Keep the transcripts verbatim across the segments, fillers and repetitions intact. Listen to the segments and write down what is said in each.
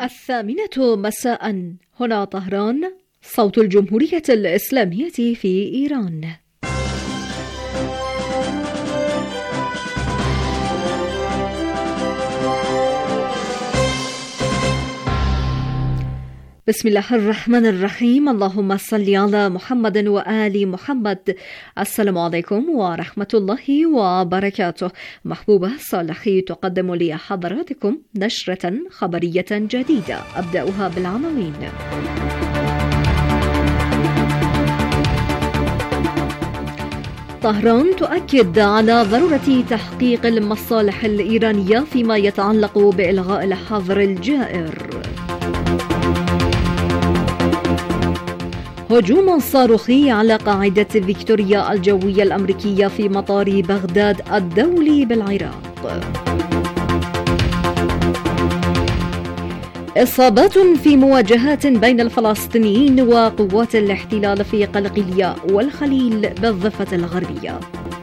الثامنة مساء، هنا طهران، صوت الجمهورية الإسلامية في إيران. بسم الله الرحمن الرحيم. اللهم صل على محمد وآل محمد. السلام عليكم ورحمة الله وبركاته. محبوبة صالحي تقدم لحضراتكم نشرة خبرية جديدة، أبدأها بالعناوين. طهران تؤكد على ضرورة تحقيق المصالح الإيرانية فيما يتعلق بإلغاء الحظر الجائر. هجوم صاروخي على قاعدة فيكتوريا الجوية الأمريكية في مطار بغداد الدولي بالعراق. إصابات في مواجهات بين الفلسطينيين وقوات الاحتلال في قلقلية والخليل بالضفة الغربية.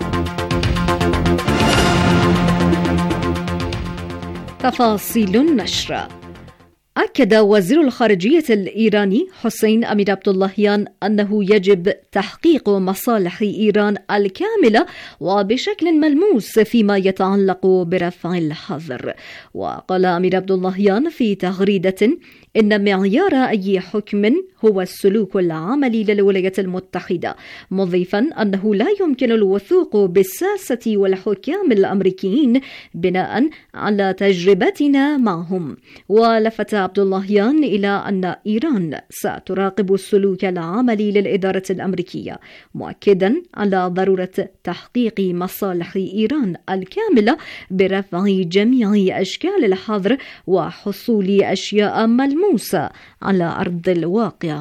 تفاصيل النشر. أكد وزير الخارجية الإيراني حسين أمير عبد اللهيان أنه يجب تحقيق مصالح إيران الكاملة وبشكل ملموس فيما يتعلق برفع الحظر. وقال أمير عبد اللهيان في تغريدة إن معيار أي حكم هو السلوك العملي للولايات المتحدة، مضيفا أنه لا يمكن الوثوق بالساسة والحكام الأمريكيين بناء على تجربتنا معهم. ولفت عبد اللهيان إلى أن إيران ستراقب السلوك العملي للإدارة الأمريكية، مؤكدا على ضرورة تحقيق مصالح إيران الكاملة برفع جميع أشكال الحظر وحصول أشياء ملموسة موسى على أرض الواقع.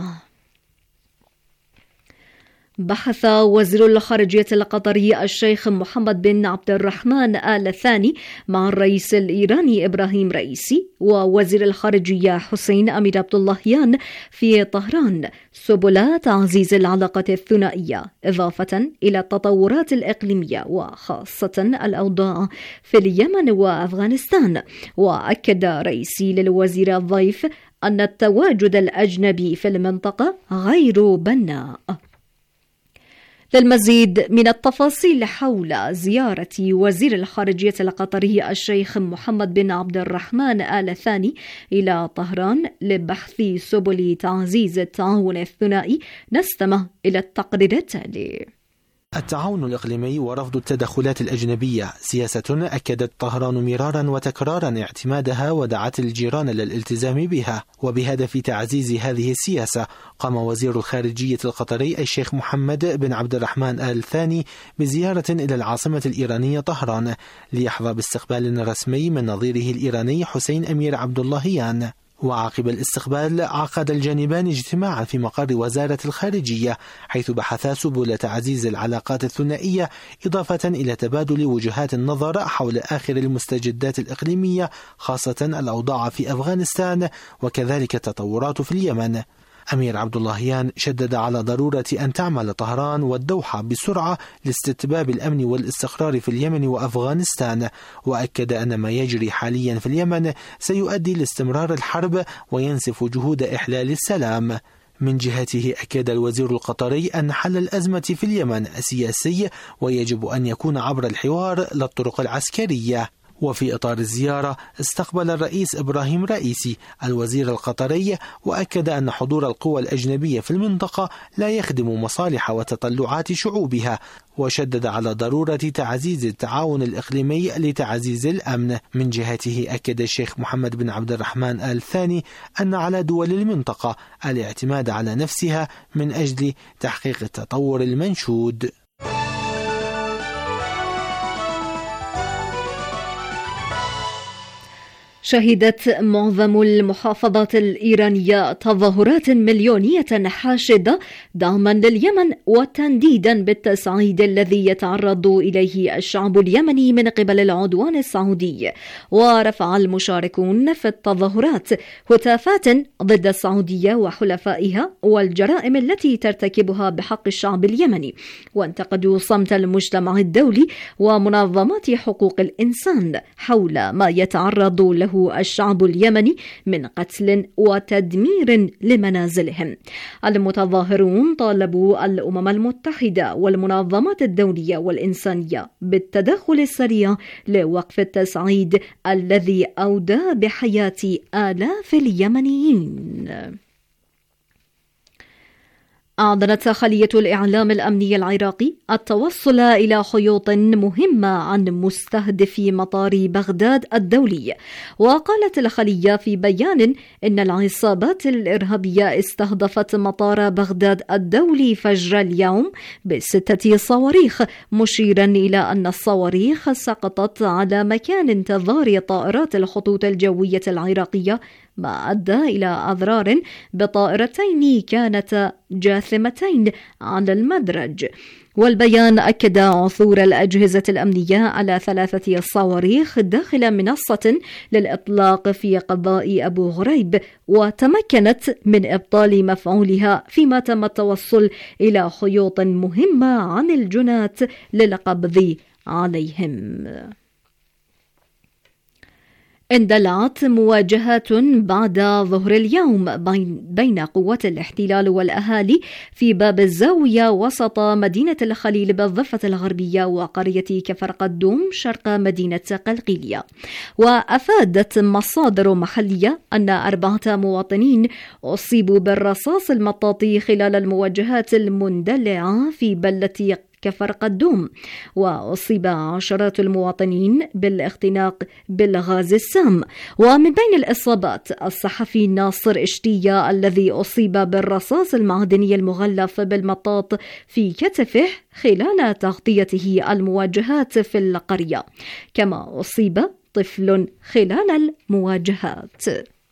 بحث وزير الخارجية القطري الشيخ محمد بن عبد الرحمن آل ثاني مع الرئيس الإيراني إبراهيم رئيسي ووزير الخارجية حسين أمير عبد اللهيان في طهران سبل تعزيز العلاقة الثنائية، إضافة إلى التطورات الإقليمية وخاصة الأوضاع في اليمن وأفغانستان. وأكد رئيسي للوزير الضيف أن التواجد الأجنبي في المنطقة غير بناء. للمزيد من التفاصيل حول زيارة وزير الخارجية القطري الشيخ محمد بن عبد الرحمن آل ثاني إلى طهران لبحث سبل تعزيز التعاون الثنائي، نستمع إلى التقرير التالي. التعاون الإقليمي ورفض التدخلات الأجنبية سياسة أكدت طهران مرارا وتكرارا اعتمادها ودعت الجيران للالتزام بها. وبهدف تعزيز هذه السياسة قام وزير الخارجية القطري الشيخ محمد بن عبد الرحمن آل ثاني بزيارة إلى العاصمة الإيرانية طهران ليحظى باستقبال رسمي من نظيره الإيراني حسين أمير عبد اللهيان. وعقب الاستقبال عقد الجانبان اجتماعا في مقر وزارة الخارجية حيث بحثا سبل تعزيز العلاقات الثنائية، إضافة إلى تبادل وجهات النظر حول آخر المستجدات الإقليمية، خاصة الأوضاع في أفغانستان وكذلك التطورات في اليمن. أمير عبد اللهيان شدد على ضرورة أن تعمل طهران والدوحة بسرعة لاستتباب الأمن والاستقرار في اليمن وأفغانستان، وأكد أن ما يجري حاليا في اليمن سيؤدي لاستمرار الحرب وينسف جهود إحلال السلام. من جهته أكد الوزير القطري أن حل الأزمة في اليمن سياسي ويجب أن يكون عبر الحوار لا الطرق العسكرية. وفي إطار الزيارة استقبل الرئيس إبراهيم رئيسي الوزير القطري، وأكد أن حضور القوى الأجنبية في المنطقة لا يخدم مصالح وتطلعات شعوبها، وشدد على ضرورة تعزيز التعاون الإقليمي لتعزيز الأمن. من جهته أكد الشيخ محمد بن عبد الرحمن آل ثاني أن على دول المنطقة الاعتماد على نفسها من أجل تحقيق التطور المنشود. شهدت معظم المحافظات الإيرانية تظاهرات مليونية حاشدة دعما لليمن وتنديدا بالتصعيد الذي يتعرض إليه الشعب اليمني من قبل العدوان السعودي. ورفع المشاركون في التظاهرات هتافات ضد السعودية وحلفائها والجرائم التي ترتكبها بحق الشعب اليمني، وانتقدوا صمت المجتمع الدولي ومنظمات حقوق الإنسان حول ما يتعرض له شهده الشعب اليمني من قتل وتدمير لمنازلهم. المتظاهرون طالبوا الأمم المتحدة والمنظمات الدولية والإنسانية بالتدخل السريع لوقف التصعيد الذي أودى بحياة آلاف اليمنيين. أعلنت خلية الإعلام الأمني العراقي التوصل إلى خيوط مهمة عن مستهدفي مطار بغداد الدولي. وقالت الخلية في بيان إن العصابات الإرهابية استهدفت مطار بغداد الدولي فجر اليوم بستة صواريخ، مشيرا إلى أن الصواريخ سقطت على مكان انتظار طائرات الخطوط الجوية العراقية، ما أدى إلى أضرار بطائرتين كانتا جاثمتين على المدرج. والبيان أكد عثور الأجهزة الأمنية على ثلاثة صواريخ داخل منصة للإطلاق في قضاء أبو غريب، وتمكنت من إبطال مفعولها، فيما تم التوصل إلى خيوط مهمة عن الجنات للقبض عليهم. اندلعت مواجهات بعد ظهر اليوم بين قوات الاحتلال والأهالي في باب الزاوية وسط مدينة الخليل بالضفة الغربية وقرية كفر قدوم شرق مدينة قلقيلية. وأفادت مصادر محلية أن أربعة مواطنين أصيبوا بالرصاص المطاطي خلال المواجهات المندلعة في بلة كفر قدوم، وأصيب عشرات المواطنين بالاختناق بالغاز السام. ومن بين الإصابات الصحفي ناصر اشتية الذي أصيب بالرصاص المعدني المغلف بالمطاط في كتفه خلال تغطيته المواجهات في القرية، كما أصيب طفل خلال المواجهات.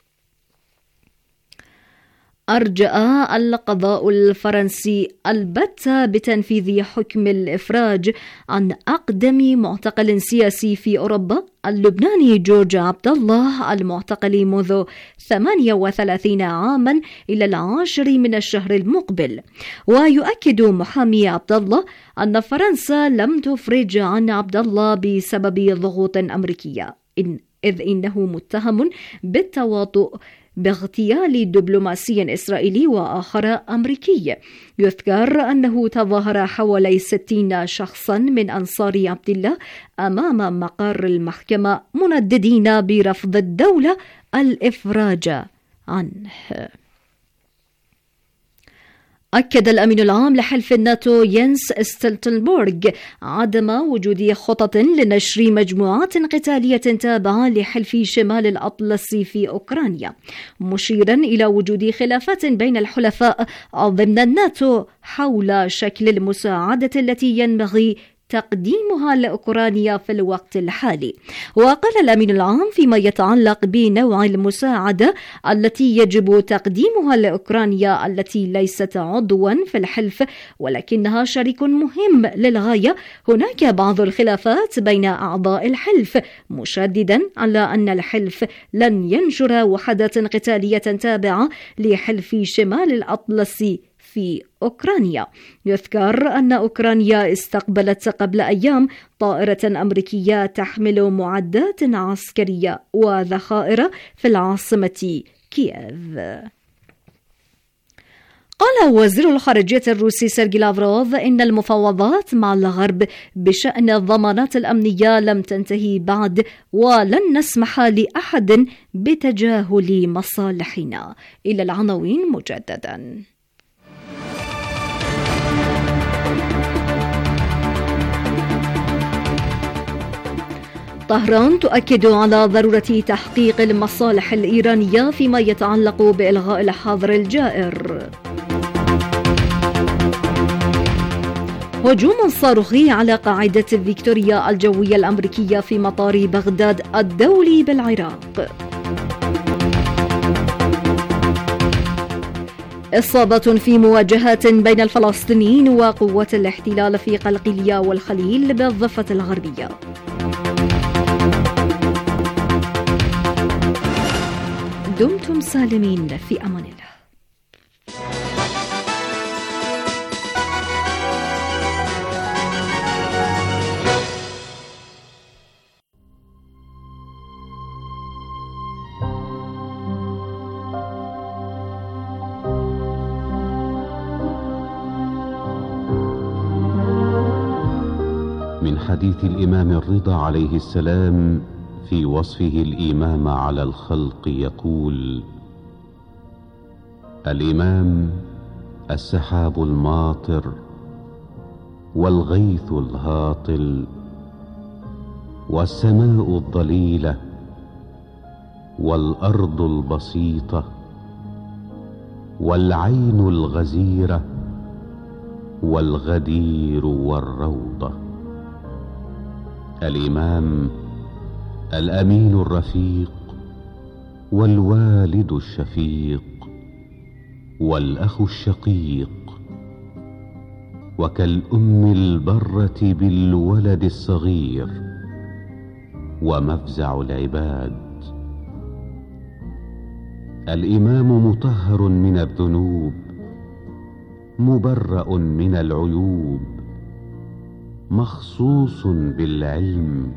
أرجأ القضاء الفرنسي البتة بتنفيذ حكم الإفراج عن أقدم معتقل سياسي في أوروبا، اللبناني جورج عبد الله، المعتقل منذ ثمانية وثلاثين عاما إلى العاشر من الشهر المقبل. ويؤكد محامي عبد الله أن فرنسا لم تفرج عن عبد الله بسبب ضغوط أمريكية، إن إذ إنه متهم بالتواطؤ باغتيال دبلوماسي إسرائيلي وآخر أمريكي. يذكر أنه تظاهر حوالي ستين شخصا من أنصار عبد الله أمام مقر المحكمة منددين برفض الدولة الإفراج عنه. أكد الأمين العام لحلف الناتو ينس ستولتنبرغ عدم وجود خطط لنشر مجموعات قتالية تابعة لحلف شمال الأطلسي في أوكرانيا، مشيرا إلى وجود خلافات بين الحلفاء ضمن الناتو حول شكل المساعدة التي ينبغي تقديمها لأوكرانيا في الوقت الحالي. وقال الأمين العام فيما يتعلق بنوع المساعدة التي يجب تقديمها لأوكرانيا التي ليست عضوا في الحلف ولكنها شريك مهم للغاية، هناك بعض الخلافات بين أعضاء الحلف، مشددا على أن الحلف لن ينشر وحدات قتالية تابعة لحلف شمال الأطلسي في أوكرانيا. يذكر أن أوكرانيا استقبلت قبل أيام طائرة أمريكية تحمل معدات عسكرية وذخائر في العاصمة كييف. قال وزير الخارجية الروسي سيرجي لافروف إن المفاوضات مع الغرب بشأن الضمانات الأمنية لم تنتهي بعد، ولن نسمح لأحد بتجاهل مصالحنا. إلى العناوين مجددا. طهران تؤكد على ضرورة تحقيق المصالح الإيرانية فيما يتعلق بإلغاء الحظر الجائر. هجوم صاروخي على قاعدة فيكتوريا الجوية الأمريكية في مطار بغداد الدولي بالعراق. إصابات في مواجهات بين الفلسطينيين وقوات الاحتلال في قلقيلية والخليل بالضفة الغربية. دمتم سالمين، في أمان الله. من حديث الإمام الرضا عليه السلام في وصفه الإمام على الخلق يقول: الإمام السحاب الماطر والغيث الهاطل والسماء الضليلة والأرض البسيطة والعين الغزيرة والغدير والروضة. الإمام الأمين الرفيق والوالد الشفيق والأخ الشقيق، وكالأم البرة بالولد الصغير، ومفزع العباد. الإمام مطهر من الذنوب، مبرأ من العيوب، مخصوص بالعلم،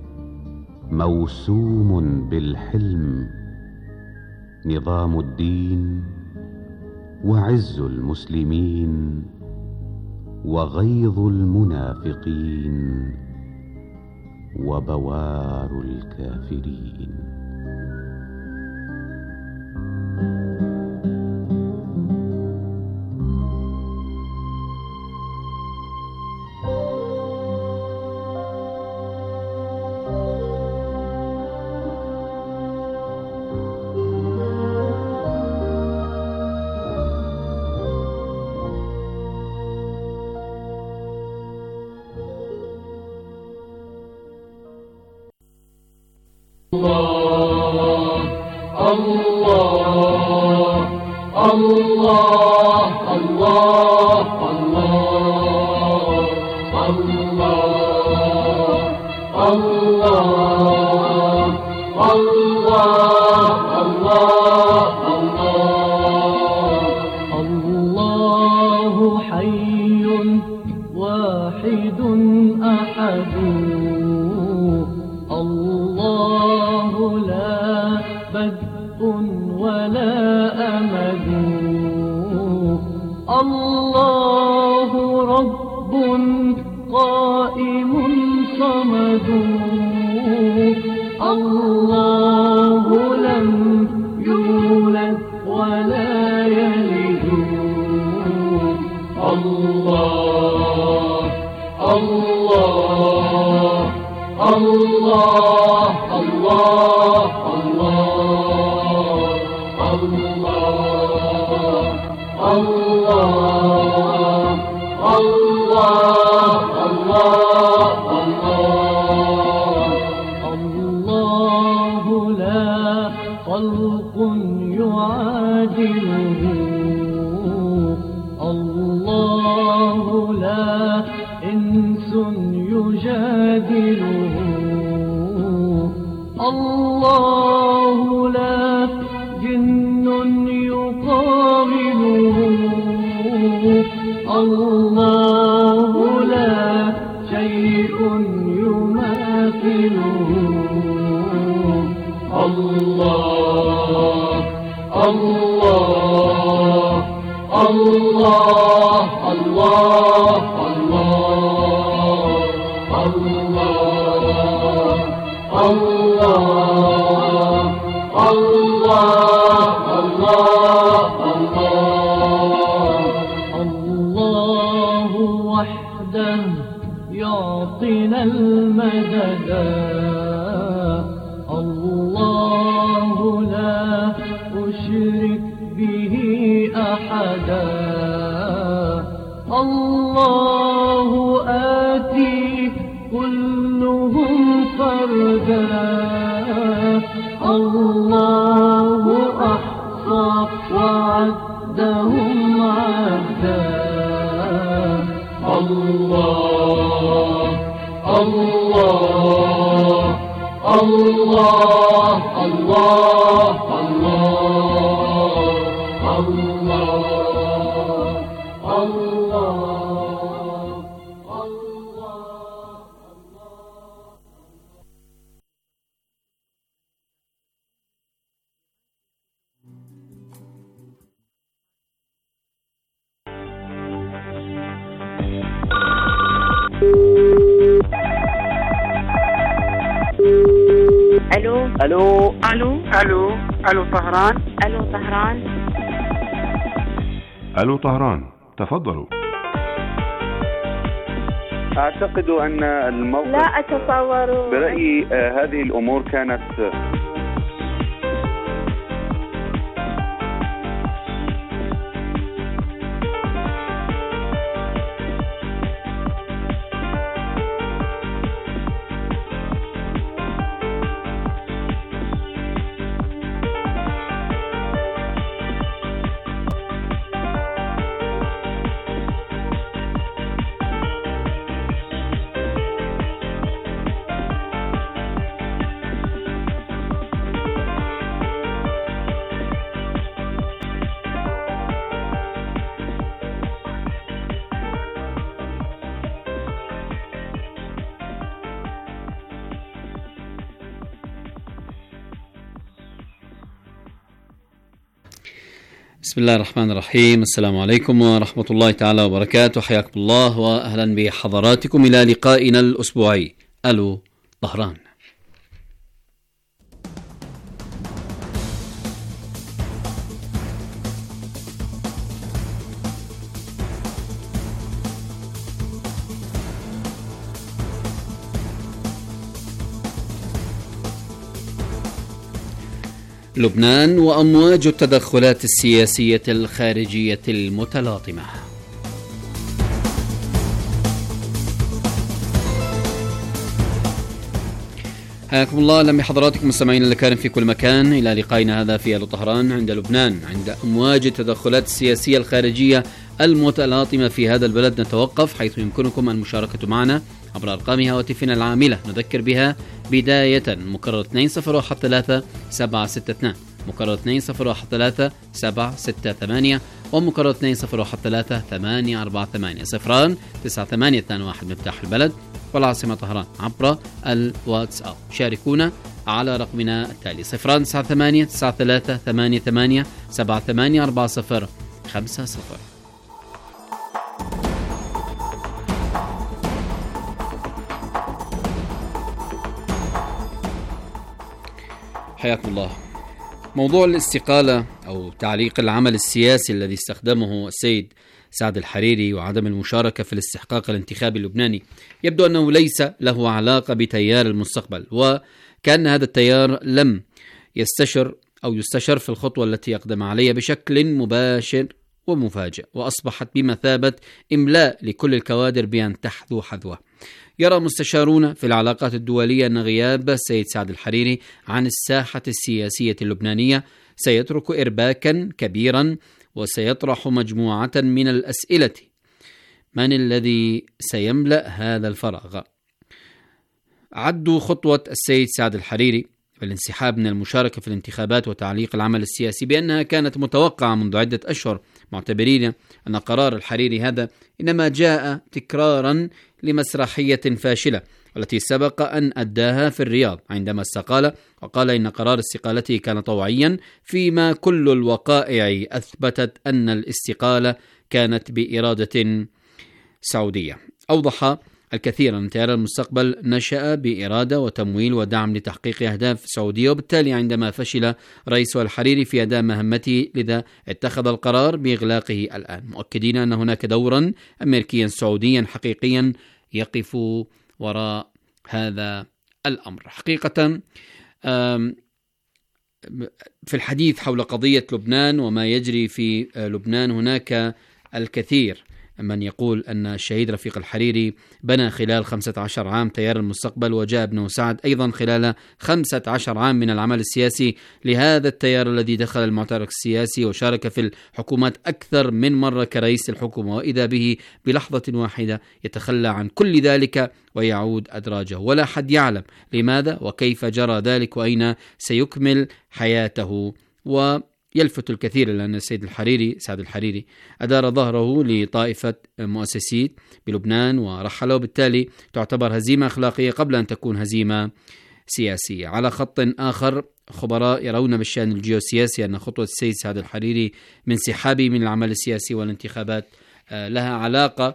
موسوم بالحلم، نظام الدين وعز المسلمين وغيظ المنافقين وبوار الكافرين. الله الله الله الله الله الله الله الله حي واحد أحد، الله لا بدء ولا أمد، الله رب قائم صمد، الله لم يولد ولا يلد، الله الله الله الله الله الله الله الله الله لا خلق يعادله، الله لا إنس يجادله، الله لا جن يقابله، الله لا شيء يماثله، الله الله الله الله الله الله الله وحده يعطينا المدد، الله لا أشرك به أحدا، الله آتي كلهم فردا، الله أحصى وعدهم عدا، الله الله الله الله الله الله الو الو الو الو طهران. الو طهران. الو طهران، تفضلوا. اعتقد ان الموقف لا اتصور. برأيي آه هذه الامور كانت بسم الله الرحمن الرحيم. السلام عليكم ورحمة الله تعالى وبركاته. حياكم الله وأهلا بحضراتكم إلى لقائنا الأسبوعي ألو طهران. لبنان وأمواج التدخلات السياسية الخارجية المتلاطمة. حياكم الله لم حضراتكم مستمعين الكرام في كل مكان إلى لقائنا هذا في ألو طهران عند لبنان. عند أمواج التدخلات السياسية الخارجية المتلاطمة في هذا البلد نتوقف، حيث يمكنكم المشاركة معنا عبر أرقام هواتفنا العاملة نذكر بها بداية مكرر اثنين صفر واحد ثلاثة سبعة ستة اثنين، مكرر اثنين صفر واحد ثلاثة سبعة ستة ثمانية، ومكرر اثنين صفر واحد ثلاثة ثمانية أربعة ثمانية صفران تسعة ثمانية اثنين واحد مفتاح البلد والعاصمة طهران عبر الواتساب. شاركونا على رقمنا التالي صفران تسعة ثمانية تسعة ثلاثة ثمانية ثمانية سبعة ثمانية أربعة صفر خمسة صفر. حياكم الله. موضوع الاستقالة أو تعليق العمل السياسي الذي استخدمه السيد سعد الحريري وعدم المشاركة في الاستحقاق الانتخابي اللبناني يبدو أنه ليس له علاقة بتيار المستقبل، وكأن هذا التيار لم يستشر أو يستشر في الخطوة التي يقدم عليها بشكل مباشر ومفاجئ، وأصبحت بمثابة إملاء لكل الكوادر بأن تحذو حذوه. يرى مستشارون في العلاقات الدولية أن غياب السيد سعد الحريري عن الساحة السياسية اللبنانية سيترك إرباكا كبيرا وسيطرح مجموعة من الأسئلة: من الذي سيملأ هذا الفراغ؟ عدوا خطوة السيد سعد الحريري بالانسحاب من المشاركة في الانتخابات وتعليق العمل السياسي بأنها كانت متوقعة منذ عدة أشهر، معتبرين أن قرار الحريري هذا إنما جاء تكرارا لمسرحية فاشلة التي سبق أن أداها في الرياض عندما استقال، وقال إن قرار استقالته كان طوعيا، فيما كل الوقائع أثبتت أن الاستقالة كانت بإرادة سعودية. أوضح الكثير أن تيار المستقبل نشأ بإرادة وتمويل ودعم لتحقيق أهداف سعودية، وبالتالي عندما فشل رئيس الحريري في أداء مهمته لذا اتخذ القرار بإغلاقه الآن، مؤكدين أن هناك دورا أمريكيا سعوديا حقيقيا يقف وراء هذا الأمر. حقيقة في الحديث حول قضية لبنان وما يجري في لبنان هناك الكثير من يقول أن الشهيد رفيق الحريري بنى خلال خمسة عشر عام تيار المستقبل، وجاء ابنه سعد أيضا خلال خمسة عشر عام من العمل السياسي لهذا التيار الذي دخل المعترك السياسي وشارك في الحكومات أكثر من مرة كرئيس الحكومة، وإذا به بلحظة واحدة يتخلى عن كل ذلك ويعود أدراجه، ولا حد يعلم لماذا وكيف جرى ذلك وأين سيكمل حياته. و يلفت الكثير لأن السيد الحريري سعد الحريري أدار ظهره لطائفة مؤسسين بلبنان ورحل، وبالتالي تعتبر هزيمة أخلاقية قبل أن تكون هزيمة سياسية. على خط آخر، خبراء يرون بالشأن الجيوسياسي أن خطوة السيد سعد الحريري من انسحابه من العمل السياسي والانتخابات لها علاقة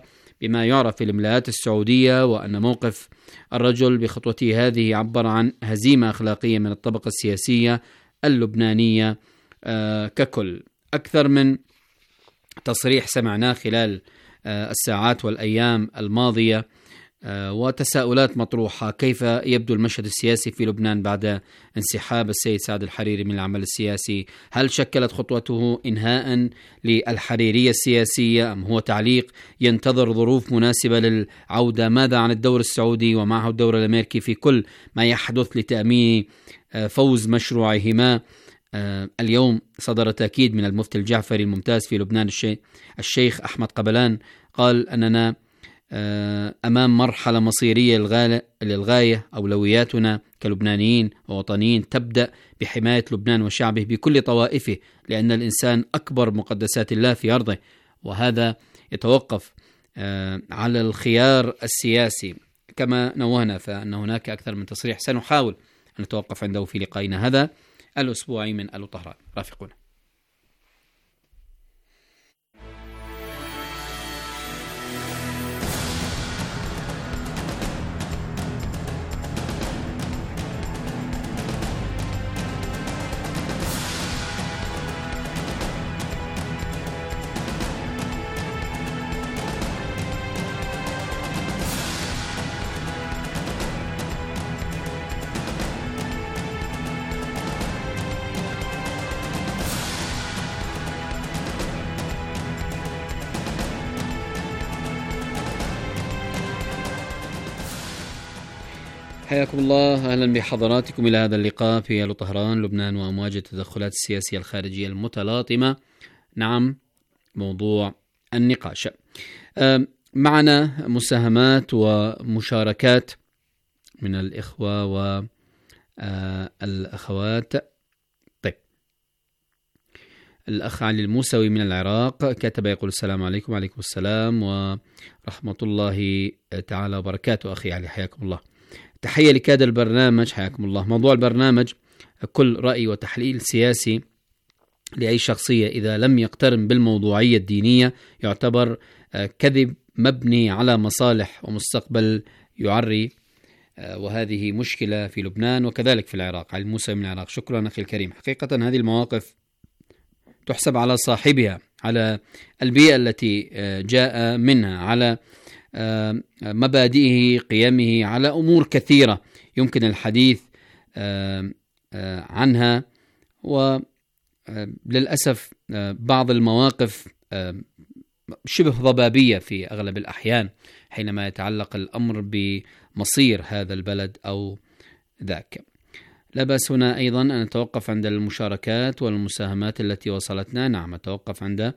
بما يعرف في الإملاءات السعودية، وأن موقف الرجل بخطوته هذه عبر عن هزيمة أخلاقية من الطبقة السياسية اللبنانية ككل. أكثر من تصريح سمعناه خلال الساعات والأيام الماضية، وتساؤلات مطروحة: كيف يبدو المشهد السياسي في لبنان بعد انسحاب السيد سعد الحريري من العمل السياسي؟ هل شكلت خطوته إنهاء للحريرية السياسية أم هو تعليق ينتظر ظروف مناسبة للعودة؟ ماذا عن الدور السعودي ومعه الدور الأمريكي في كل ما يحدث لتأمين فوز مشروعهما؟ اليوم صدر تأكيد من المفتي الجعفري الممتاز في لبنان الشيخ أحمد قبلان، قال أننا أمام مرحلة مصيرية للغاية. أولوياتنا كلبنانيين ووطنيين تبدأ بحماية لبنان وشعبه بكل طوائفه، لأن الإنسان أكبر مقدسات الله في أرضه، وهذا يتوقف على الخيار السياسي. كما نوهنا فأن هناك أكثر من تصريح سنحاول أن نتوقف عنده في لقائنا هذا الأسبوعي من ألو طهران. رافقونا. حياكم الله، أهلا بحضراتكم إلى هذا اللقاء في ألو طهران لبنان وأمواج التدخلات السياسية الخارجية المتلاطمة. نعم، موضوع النقاش. معنا مساهمات ومشاركات من الإخوة والأخوات. طيب، الأخ علي الموسوي من العراق كتب يقول: السلام عليكم. وعليكم السلام ورحمة الله تعالى وبركاته. أخي علي حياكم الله. تحية لكادر البرنامج حياكم الله. موضوع البرنامج: كل رأي وتحليل سياسي لأي شخصية إذا لم يقترن بالموضوعية الدينية يعتبر كذب مبني على مصالح ومستقبل يعري، وهذه مشكلة في لبنان وكذلك في العراق. علي موسى من العراق. شكرا أخي الكريم. حقيقة هذه المواقف تحسب على صاحبها، على البيئة التي جاء منها، على مبادئه، قيمه، على أمور كثيرة يمكن الحديث عنها. وللأسف بعض المواقف شبه ضبابية في أغلب الأحيان حينما يتعلق الأمر بمصير هذا البلد أو ذاك. لا بأس هنا أيضا أن نتوقف عند المشاركات والمساهمات التي وصلتنا. نعم، نتوقف عند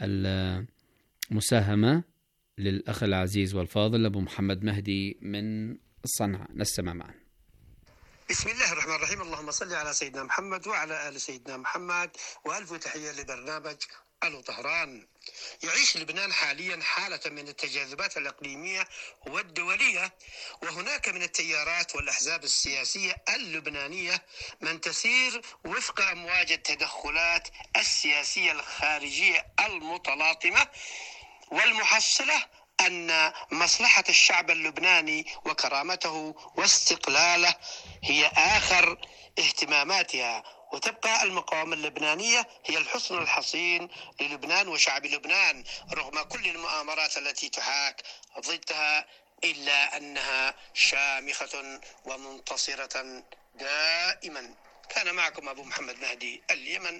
المساهمة للأخ العزيز والفاضل أبو محمد مهدي من صنعاء. نستمع معا. بسم الله الرحمن الرحيم. اللهم صل على سيدنا محمد وعلى آل سيدنا محمد، وألف تحية لبرنامج ألو طهران. يعيش لبنان حاليا حالة من التجاذبات الإقليمية والدولية، وهناك من التيارات والأحزاب السياسية اللبنانية من تسير وفق أمواج التدخلات السياسية الخارجية المتلاطمة، والمحصلة أن مصلحة الشعب اللبناني وكرامته واستقلاله هي آخر اهتماماتها، وتبقى المقاومة اللبنانية هي الحصن الحصين للبنان وشعب لبنان رغم كل المؤامرات التي تحاك ضدها، إلا أنها شامخة ومنتصرة دائما. كان معكم أبو محمد مهدي، اليمن.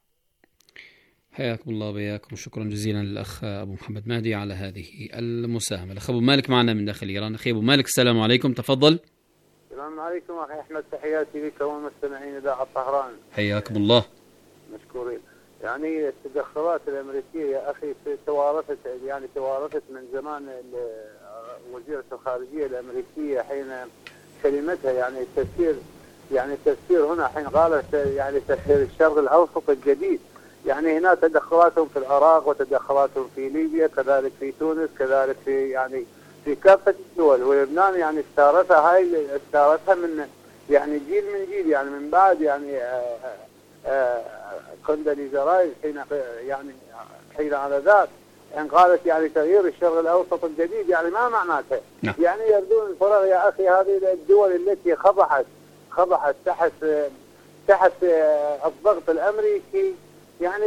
حياكم الله وبياكم. شكرا جزيلا للأخ أبو محمد مهدي على هذه المساهمة. الأخ أبو مالك معنا من داخل إيران. أخي أبو مالك السلام عليكم، تفضل. السلام عليكم أخي أحمد، تحياتي لك والمستمعين إذاعة طهران. حياكم الله. مشكورين. يعني التدخلات الأمريكية يا أخي توارثت، يعني توارثت من زمان وزيرة الخارجية الأمريكية حين كلمتها، يعني التفسير يعني التفسير هنا حين قالت يعني تفسير الشرق الأوسط الجديد، يعني هنا تدخلاتهم في العراق وتدخلاتهم في ليبيا، كذلك في تونس، كذلك في يعني في كافة الدول، ولبنان يعني استارتها هاي استارتها من يعني جيل من جيل، يعني من بعد يعني كونداليزا رايس حين يعني حين على ذات إن قالت يعني تغيير الشرق الأوسط الجديد، يعني ما معناته؟ نعم. يعني يردون الفراغ يا أخي. هذه الدول التي خضعت خضعت تحت تحت الضغط الأمريكي، يعني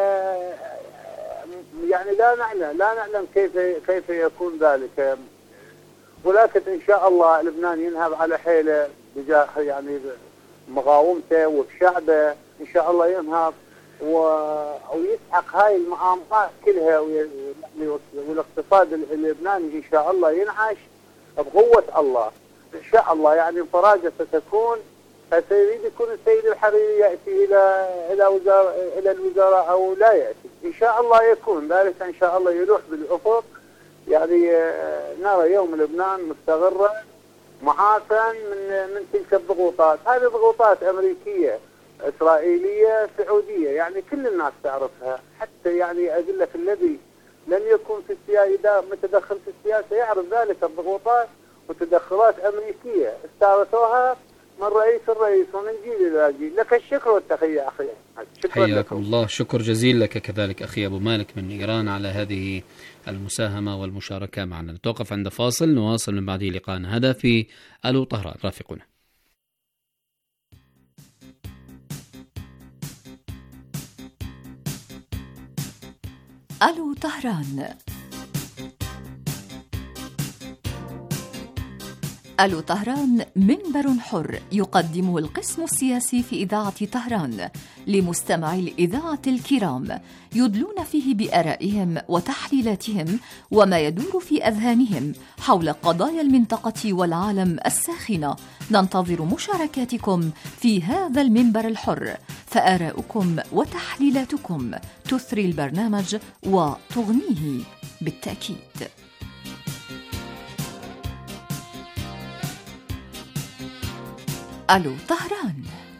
يعني لا نعلم لا نعلم كيف كيف يكون ذلك. ولكن إن شاء الله لبنان ينهض على حيله بجاه يعني مقاومته وبشعبه، إن شاء الله ينهض ويسحق هاي المؤامرات كلها، والاقتصاد اللبناني إن شاء الله ينعش بقوة الله إن شاء الله. يعني فرجة ستكون. فسيريد يكون السيد الحريري يأتي إلى إلى وزارة إلى الوزارة أو لا يأتي، إن شاء الله يكون ذلك إن شاء الله يلوح بالأفق. يعني نرى يوم لبنان مستقرا معافى من من تلك الضغوطات. هذه ضغوطات أمريكية إسرائيلية سعودية، يعني كل الناس تعرفها. حتى يعني أقول لك الذي لم يكن في السياسة متدخل في السياسة يعرف ذلك. الضغوطات وتدخلات أمريكية استعرضوها من رئيس الرئيس ومن جيل إلى جيل. لك الشكر والتحية أخي. حياكم الله. شكر جزيل لك كذلك أخي أبو مالك من إيران على هذه المساهمة والمشاركة معنا. نتوقف عند فاصل، نواصل من بعده لقاءنا هذا في ألو طهران. رافقونا. ألو طهران. ألو طهران منبر حر يقدمه القسم السياسي في إذاعة طهران لمستمعي الإذاعة الكرام، يدلون فيه بآرائهم وتحليلاتهم وما يدور في أذهانهم حول قضايا المنطقة والعالم الساخنة. ننتظر مشاركاتكم في هذا المنبر الحر، فآراؤكم وتحليلاتكم تثري البرنامج وتغنيه بالتأكيد. ألو طهران.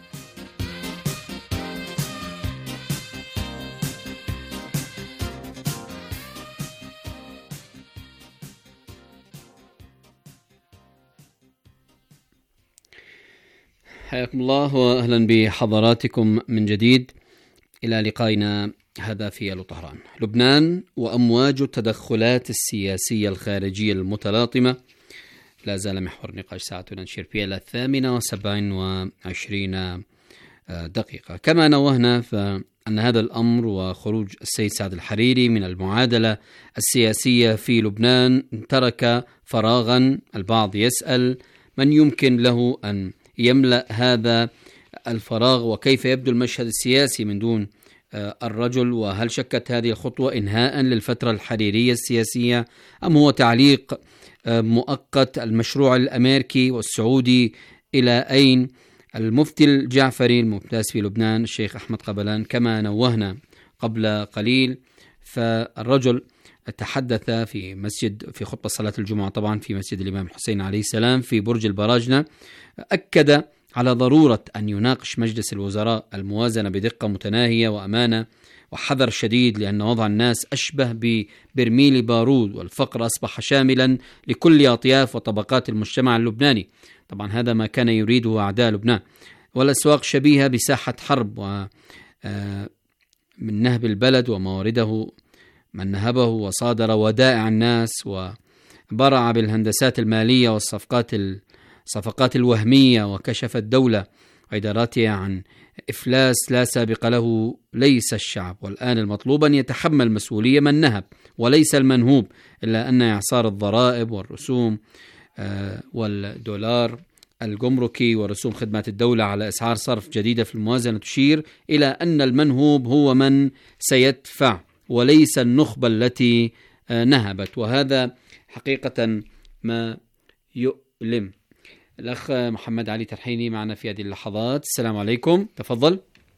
حياكم الله وأهلا بحضراتكم من جديد إلى لقائنا هذا في ألو طهران. لبنان وأمواج التدخلات السياسية الخارجية المتلاطمة لا زال محور نقاش ساعتنا نشير فيها إلى الثامنة وسبعين وعشرين دقيقة. كما نوهنا فأن هذا الأمر وخروج السيد سعد الحريري من المعادلة السياسية في لبنان ترك فراغا. البعض يسأل من يمكن له أن يملأ هذا الفراغ، وكيف يبدو المشهد السياسي من دون الرجل، وهل شكت هذه الخطوة إنهاء للفترة الحريرية السياسية أم هو تعليق مؤقت؟ المشروع الأمريكي والسعودي إلى أين؟ المفتي الجعفري الممتاز في لبنان الشيخ أحمد قبلان كما نوهنا قبل قليل، فالرجل تحدث في مسجد في خطبة صلاة الجمعة طبعا في مسجد الإمام الحسين عليه السلام في برج البراجنة، أكد على ضرورة أن يناقش مجلس الوزراء الموازنة بدقة متناهية وأمانة وحذر شديد، لأن وضع الناس أشبه ببرميل بارود، والفقر أصبح شاملا لكل أطياف وطبقات المجتمع اللبناني. طبعا هذا ما كان يريده أعداء لبنان. والأسواق شبيهة بساحة حرب، ومن نهب البلد وموارده من نهبه وصادر ودائع الناس وبرع بالهندسات المالية والصفقات الصفقات الوهمية، وكشف الدولة وإداراتها عن إفلاس لا سابق له ليس الشعب. والآن المطلوب أن يتحمل مسؤولية من نهب وليس المنهوب، إلا أن إعصار الضرائب والرسوم والدولار الجمركي ورسوم خدمات الدولة على أسعار صرف جديدة في الموازنة تشير إلى أن المنهوب هو من سيدفع وليس النخبة التي نهبت، وهذا حقيقة ما يؤلم. الأخ محمد علي ترحيني معنا في هذه اللحظات. السلام عليكم، تفضل.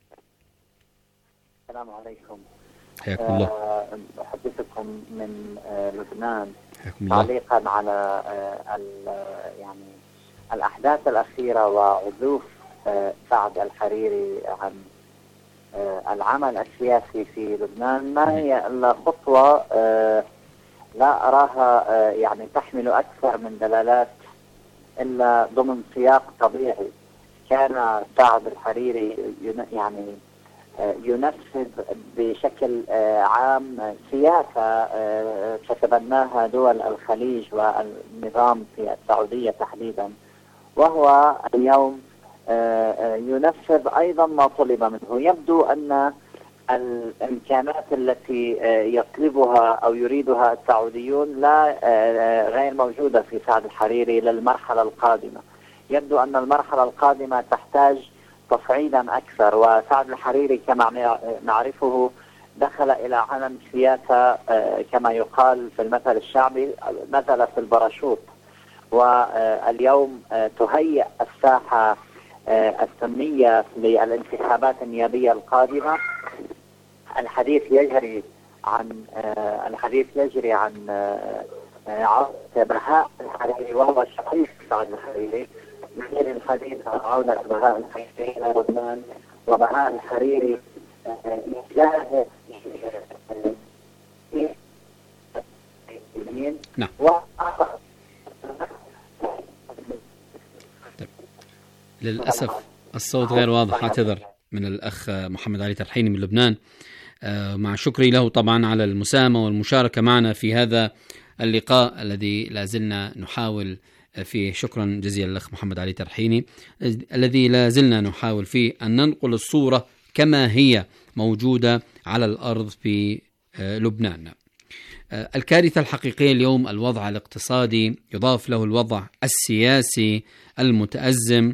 السلام عليكم. حياكم الله. أحدثكم من لبنان تعليقا تعليقا على يعني الأحداث الأخيرة وعزوف سعد الحريري عن العمل السياسي في لبنان. ما هي إلا خطوة لا أراها يعني تحمل أكثر من دلالات إلا ضمن سياق طبيعي. كان سعد الحريري يعني ينفذ بشكل عام سياسة تتبناها دول الخليج والنظام في السعودية تحديدا، وهو اليوم ينفذ أيضا ما طلب منه. يبدو أن الإمكانات التي يطلبها أو يريدها السعوديون لا غير موجودة في سعد الحريري للمرحلة القادمة. يبدو أن المرحلة القادمة تحتاج تصعيدا أكثر، وسعد الحريري كما نعرفه دخل إلى عالم السياسة كما يقال في المثل الشعبي نزل في الباراشوت، واليوم تهيئ الساحة السمية للانتخابات النيابية القادمة. الحديث يجري عن الحديث يجري عن عودة بهاء الحريري وهو شقيق سعد الحريري، مثل الحديث عن عودة بهاء الحريري إلى لبنان، وبهاء الحريري يجاهد نعم. للأسف الصوت غير واضح، اعتذر من الأخ محمد علي ترحيني من لبنان، مع شكري له طبعا على المساهمة والمشاركة معنا في هذا اللقاء الذي لازلنا نحاول فيه. شكرا جزيلا للأخ محمد علي ترحيني، الذي لازلنا نحاول فيه أن ننقل الصورة كما هي موجودة على الأرض في لبنان. الكارثة الحقيقية اليوم الوضع الاقتصادي، يضاف له الوضع السياسي المتأزم.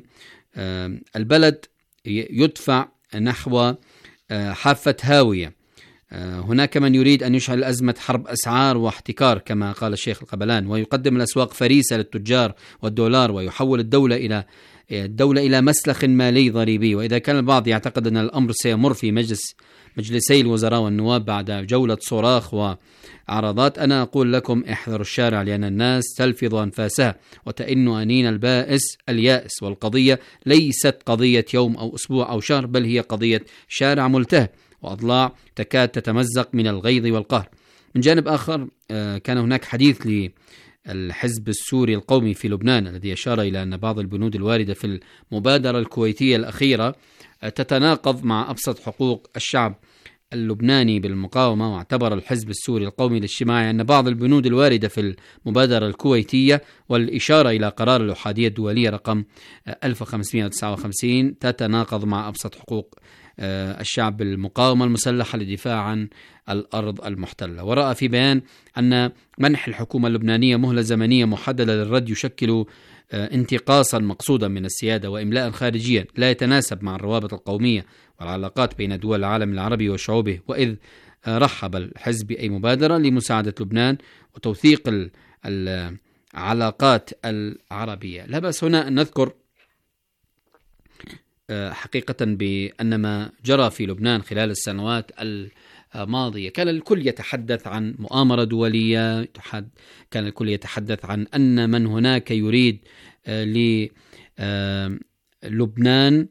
البلد يدفع نحو حافة هاوية. هناك من يريد أن يشعل أزمة حرب أسعار واحتكار كما قال الشيخ القبلان، ويقدم الأسواق فريسة للتجار والدولار، ويحول الدولة إلى الدولة إلى مسلخ مالي ضريبي. وإذا كان البعض يعتقد أن الأمر سيمر في مجلس مجلسي الوزراء والنواب بعد جولة صراخ وعرضات، أنا أقول لكم احذروا الشارع، لأن الناس تلفظ أنفاسها وتئن أنين البائس اليائس. والقضية ليست قضية يوم أو أسبوع أو شهر، بل هي قضية شارع ملتهب وأضلاع تكاد تتمزق من الغيظ والقهر. من جانب آخر كان هناك حديث للحزب السوري القومي في لبنان الذي أشار إلى أن بعض البنود الواردة في المبادرة الكويتية الأخيرة تتناقض مع أبسط حقوق الشعب اللبناني بالمقاومة. واعتبر الحزب السوري القومي الاجتماعي أن بعض البنود الواردة في المبادرة الكويتية والإشارة إلى قرار الأحادية الدولية رقم ألف وخمسمائة وتسعة وخمسين تتناقض مع أبسط حقوق الشعب بالمقاومة المسلحة للدفاع عن الأرض المحتلة. ورأى في بيان أن منح الحكومة اللبنانية مهلة زمنية محددة للرد يشكل انتقاصا مقصودا من السيادة وإملاء خارجيا لا يتناسب مع الروابط القومية والعلاقات بين دول العالم العربي وشعوبه. وإذ رحب الحزب بأي مبادرة لمساعدة لبنان وتوثيق العلاقات العربية. لا بأس هنا أن نذكر حقيقة بأن ما جرى في لبنان خلال السنوات الماضية كان الكل يتحدث عن مؤامرة دولية، كان الكل يتحدث عن أن من هناك يريد للبنان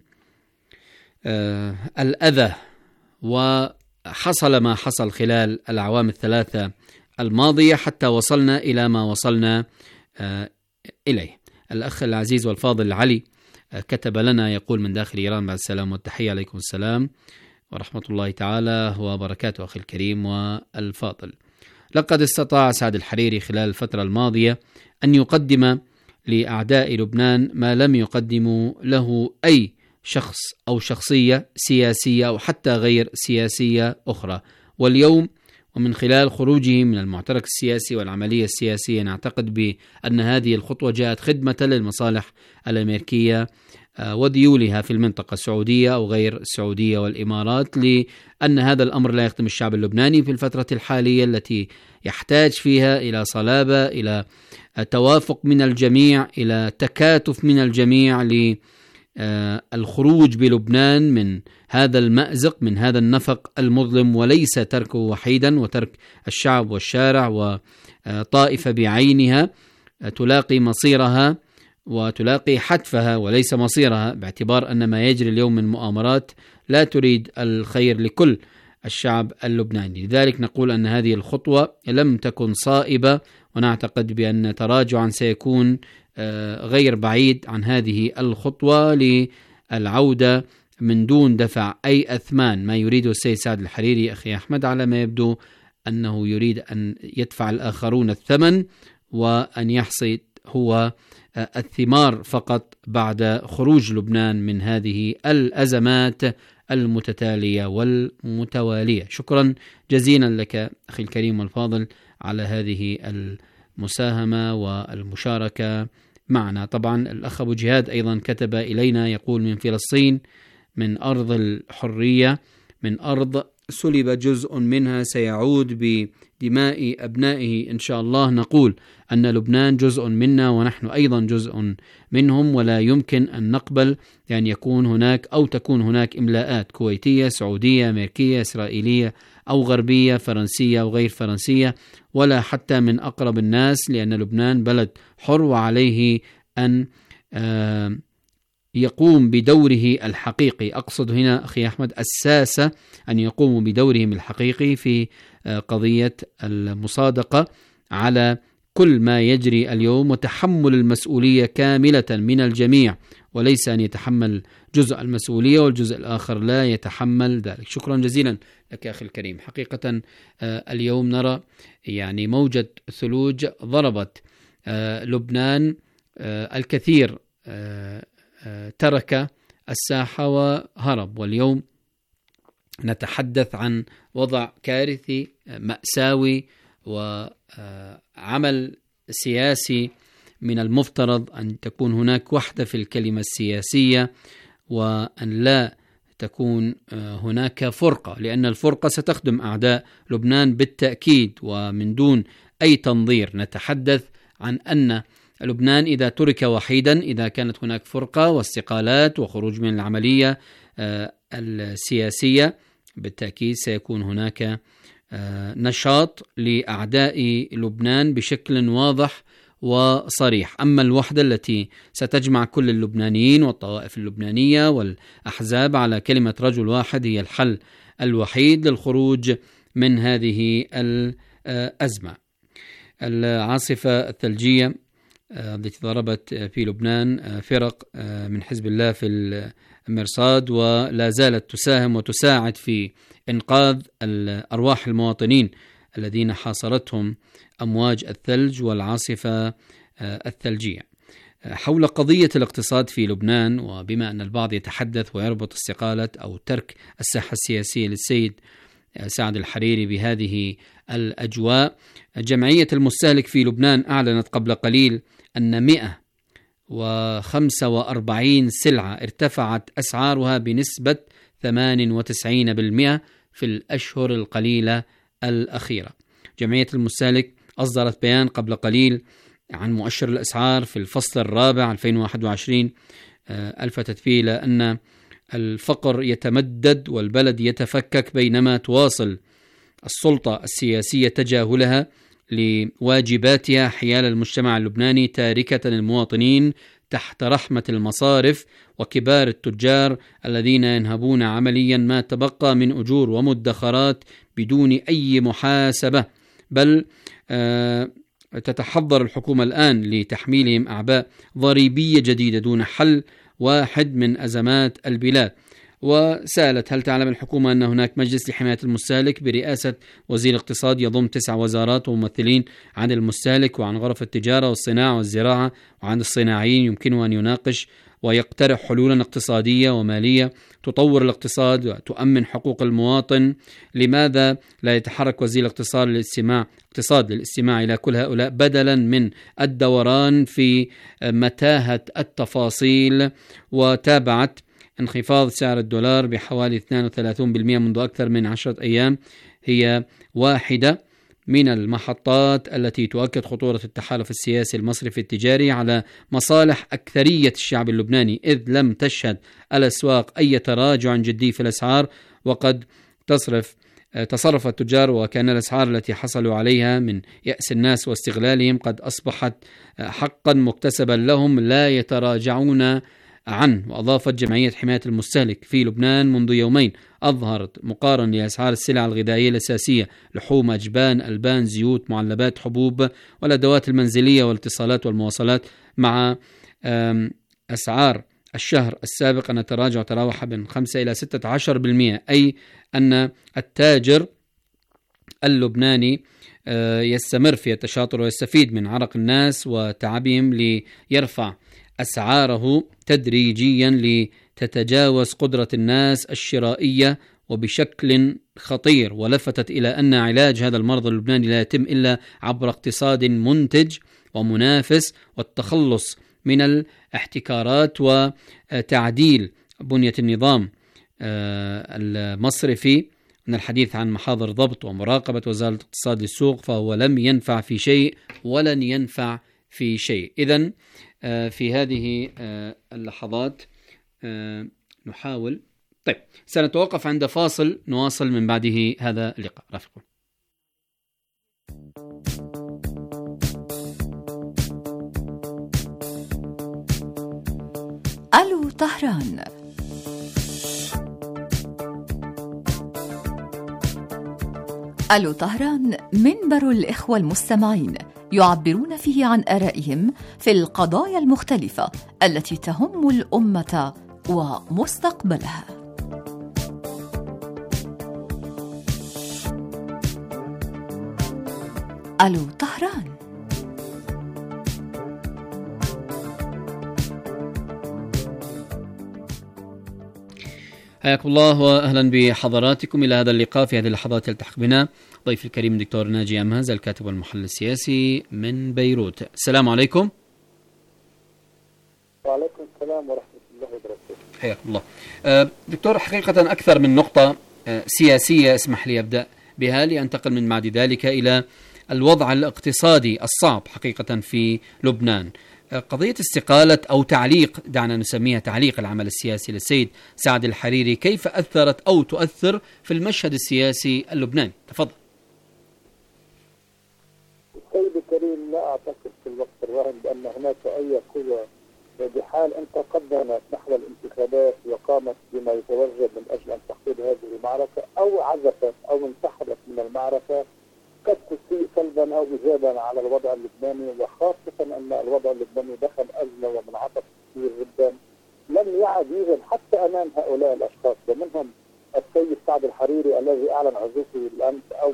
الأذى، وحصل ما حصل خلال الأعوام الثلاثة الماضية حتى وصلنا إلى ما وصلنا إليه. الأخ العزيز والفاضل علي كتب لنا يقول من داخل إيران: بعد السلام والتحية، عليكم السلام ورحمة الله تعالى وبركاته أخي الكريم والفاضل. لقد استطاع سعد الحريري خلال الفترة الماضية أن يقدم لأعداء لبنان ما لم يقدم له أي شخص أو شخصية سياسية أو حتى غير سياسية أخرى. واليوم ومن خلال خروجه من المعترك السياسي والعملية السياسية نعتقد بأن هذه الخطوة جاءت خدمة للمصالح الأمريكية وديولها في المنطقة السعودية أو غير السعودية والإمارات، لأن هذا الأمر لا يخدم الشعب اللبناني في الفترة الحالية التي يحتاج فيها إلى صلابة، إلى توافق من الجميع، إلى تكاتف من الجميع للخروج بلبنان من هذا المأزق، من هذا النفق المظلم، وليس تركه وحيدا وترك الشعب والشارع وطائفة بعينها تلاقي مصيرها وتلاقي حتفها وليس مصيرها، باعتبار أن ما يجري اليوم من مؤامرات لا تريد الخير لكل الشعب اللبناني. لذلك نقول أن هذه الخطوة لم تكن صائبة، ونعتقد بأن تراجعا سيكون غير بعيد عن هذه الخطوة للعودة من دون دفع أي أثمان، ما يريده السيد سعد الحريري أخي أحمد على ما يبدو أنه يريد أن يدفع الآخرون الثمن وأن يحصد هو الثمار فقط بعد خروج لبنان من هذه الأزمات المتتالية والمتوالية. شكرا جزيلا لك أخي الكريم والفاضل على هذه المساهمة والمشاركة معنا. طبعا الأخ أبو جهاد أيضا كتب إلينا يقول: من فلسطين، من أرض الحرية، من أرض سلب جزء منها سيعود بدماء أبنائه إن شاء الله. نقول أن لبنان جزء منا ونحن أيضا جزء منهم، ولا يمكن أن نقبل أن يكون هناك أو تكون هناك إملاءات كويتية، سعودية، أمريكية، إسرائيلية أو غربية، فرنسية أو غير فرنسية، ولا حتى من أقرب الناس، لأن لبنان بلد حر وعليه أن آه يقوم بدوره الحقيقي. أقصد هنا أخي أحمد الساسة أن يقوموا بدورهم الحقيقي في قضية المصادقة على كل ما يجري اليوم، وتحمل المسؤولية كاملة من الجميع، وليس أن يتحمل جزء المسؤولية والجزء الآخر لا يتحمل ذلك. شكرا جزيلا لك أخي الكريم. حقيقة اليوم نرى يعني موجة ثلوج ضربت لبنان، الكثير ترك الساحة وهرب، واليوم نتحدث عن وضع كارثي مأساوي وعمل سياسي من المفترض أن تكون هناك وحدة في الكلمة السياسية، وأن لا تكون هناك فرقة، لأن الفرقة ستخدم أعداء لبنان بالتأكيد ومن دون أي تنظير. نتحدث عن أن لبنان إذا ترك وحيدا، إذا كانت هناك فرقة واستقالات وخروج من العملية السياسية، بالتأكيد سيكون هناك نشاط لأعداء لبنان بشكل واضح وصريح. أما الوحدة التي ستجمع كل اللبنانيين والطوائف اللبنانية والأحزاب على كلمة رجل واحد هي الحل الوحيد للخروج من هذه الأزمة. العاصفة الثلجية التي ضربت في لبنان فرق من حزب الله في المرصاد، ولا زالت تساهم وتساعد في إنقاذ الأرواح المواطنين الذين حاصرتهم أمواج الثلج والعاصفة الثلجية. حول قضية الاقتصاد في لبنان، وبما أن البعض يتحدث ويربط استقالة أو ترك الساحة السياسية للسيد سعد الحريري بهذه الأجواء، جمعية المستهلك في لبنان أعلنت قبل قليل أن مئة وخمسة وأربعين سلعة ارتفعت أسعارها بنسبة ثمانية وتسعين بالمئة في الأشهر القليلة الأخيرة. جمعية المستهلك أصدرت بيان قبل قليل عن مؤشر الأسعار في الفصل الرابع ألفين وواحد وعشرين، ألفتت فيه إلى أن الفقر يتمدد والبلد يتفكك، بينما تواصل السلطة السياسية تجاهلها لواجباتها حيال المجتمع اللبناني، تاركة المواطنين تحت رحمة المصارف وكبار التجار الذين ينهبون عمليا ما تبقى من أجور ومدخرات بدون أي محاسبة، بل آه تتحضر الحكومة الآن لتحميلهم أعباء ضريبية جديدة دون حل واحد من أزمات البلاد. وسألت: هل تعلم الحكومة أن هناك مجلس لحماية المستهلك برئاسة وزير الاقتصاد يضم تسع وزارات وممثلين عن المستهلك وعن غرف التجارة والصناعة والزراعة وعن الصناعيين، يمكنه أن يناقش ويقترح حلولا اقتصادية ومالية تطور الاقتصاد وتؤمن حقوق المواطن؟ لماذا لا يتحرك وزير الاقتصاد للاستماع اقتصاد للاستماع إلى كل هؤلاء بدلا من الدوران في متاهة التفاصيل؟ وتابعت: انخفاض سعر الدولار بحوالي اثنين وثلاثين بالمئة منذ أكثر من عشرة أيام هي واحدة من المحطات التي تؤكد خطورة التحالف السياسي المصرفي التجاري على مصالح أكثرية الشعب اللبناني، إذ لم تشهد الأسواق أي تراجع جدي في الأسعار، وقد تصرف تصرف التجار وكان الأسعار التي حصلوا عليها من يأس الناس واستغلالهم قد أصبحت حقا مكتسبا لهم لا يتراجعون عنه. وأضافت: جمعية حماية المستهلك في لبنان منذ يومين أظهرت مقارنة لأسعار السلع الغذائية الأساسية: لحوم، أجبان، ألبان، زيوت، معلبات، حبوب والأدوات المنزلية والاتصالات والمواصلات، مع أسعار الشهر السابق أن التراجع تراوح من خمسة إلى ستة عشر بالمئة، أي أن التاجر اللبناني يستمر في التشاطر ويستفيد من عرق الناس وتعبهم ليرفع أسعاره تدريجيا لتتجاوز قدرة الناس الشرائية وبشكل خطير. ولفتت إلى أن علاج هذا المرض اللبناني لا يتم إلا عبر اقتصاد منتج ومنافس والتخلص من الاحتكارات وتعديل بنية النظام المصرفي. من الحديث عن محاضر ضبط ومراقبة وزارة الاقتصاد للسوق فهو لم ينفع في شيء ولن ينفع في شيء. إذن في هذه اللحظات نحاول. طيب سنتوقف عند فاصل، نواصل من بعده هذا اللقاء. رافقون. ألو طهران. ألو طهران منبر الإخوة المستمعين يعبرون فيه عن آرائهم في القضايا المختلفة التي تهم الأمة ومستقبلها. ألو طهران. حياكم الله وأهلا بحضراتكم إلى هذا اللقاء. في هذه اللحظات يلتحق بنا ضيف الكريم الدكتور ناجي أمهز، الكاتب والمحلل السياسي من بيروت. السلام عليكم. وعليكم السلام ورحمة الله وبركاته. حياكم الله. دكتور، حقيقة أكثر من نقطة سياسية اسمح لي أبدأ بها لأنتقل من بعد ذلك إلى الوضع الاقتصادي الصعب حقيقة في لبنان. قضية استقالة أو تعليق، دعنا نسميها تعليق، العمل السياسي للسيد سعد الحريري كيف أثرت أو تؤثر في المشهد السياسي اللبناني؟ تفضل. السيد الكريم، لا أعتقد في الوقت الراهن بأن هناك أي قوة بحال أن تقدمت نحو الانتخابات وقامت بما يتوجب من أجل أن تخوض هذه المعركة أو عزفت أو انسحبت من المعركة قد تسيء سلبا أو إيجابا على الوضع اللبناني، وخاصة أن الوضع اللبناني دخل أزمة ومنعطف كثير جدا لم يعد يوجد حتى أمام هؤلاء الأشخاص، ومنهم السيد سعد الحريري الذي أعلن عزوفه بالأمس أو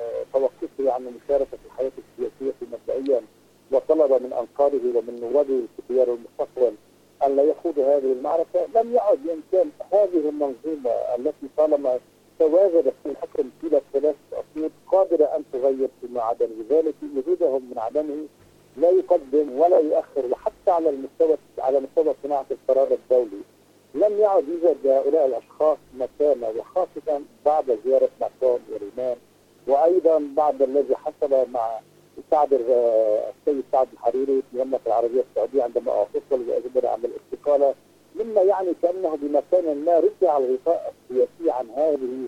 توقفه عن المشاركة في الحياة السياسية مبدئيا، وطلب من أنصاره ومن نوابه في خيار المستقبل أن لا يخوضوا هذه المعركة. لم يعد بإمكان هذه المنظومة التي طالما تواجدت في الحكم طيلة ثلاث عقود قادرة أن تغير فيما عدا ذلك. وجودهم من عدمه لا يقدم ولا يؤخر، وحتى على المستوى على مستوى صناعة القرار الدولي لم يعد يوجد هؤلاء الأشخاص مكانة، وخاصة بعد زيارة ماكرون وريمان، وأيضا بعد الذي حصل مع سعد السيد سعد الحريري في المملكة العربية السعودية عندما أوصل وأجبر عن الاستقالة، مما يعني كأنه بمكان ما رفع الغطاء السياسي عن هذه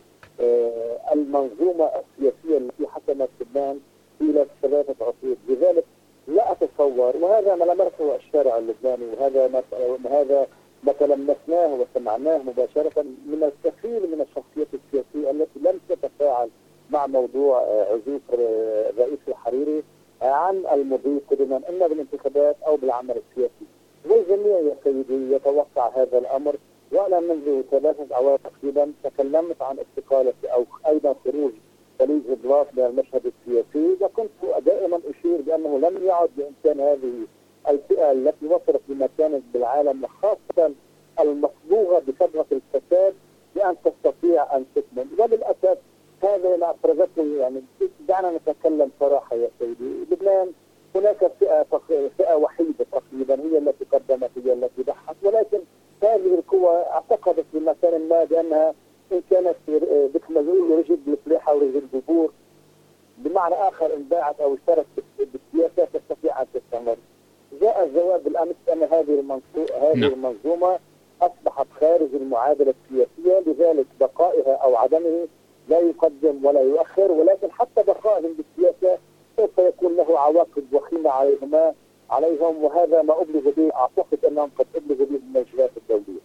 المنظومة السياسية التي حكمت لبنان طيلة ثلاثة عقود. لذلك لا أتصور، وهذا ما لمسه الشارع اللبناني، وهذا ما هذا ما تلمسناه وسمعناه مباشرة من الكثير من الشخصيات السياسية التي لم تتفاعل مع موضوع عزوف الرئيس الحريري عن المضي قدما إما بالانتخابات أو بالعمل السياسي. والجميع يا سيدي يتوقع هذا الأمر، وأنا منذ ثلاثة أعوام تقريبا تكلمت عن استقالة أو أيضا خروج خليج إضلاف من المشهد السياسي، وكنت دائما أشير بأنه لم يعد بإمكان هذه الفئة التي وصلت لمكانة بالعالم وخاصة المصبوغة بصبغة الفساد بأن تستطيع أن تكمل. وللأسف هذا ما أفرزته، يعني دعنا نتكلم صراحة يا سيدي، لبنان هناك فئة فئة وحيدة تقريبا هي التي قدمت، هي التي ضحت، ولكن هذه القوى اعتقدت بمكان ما بأنها إن كانت بتمزول رجل بالفلاحة ورجل بالبور، بمعنى آخر إن باعت أو اشترت بالسياسة تستطيع أن تستمر. جاء الجواب بالأمس أن هذه المنظومة هذه المنظومة أصبحت خارج المعادلة السياسية، لذلك بقائها أو عدمه لا يقدم ولا يؤخر، ولكن حتى بقائهم بالسياسة سوف يكون له عواقب وخيمة عليهما عليهم، وهذا ما أبلغ به، أعتقد أنهم قد أبلغ به المجلات الدولية.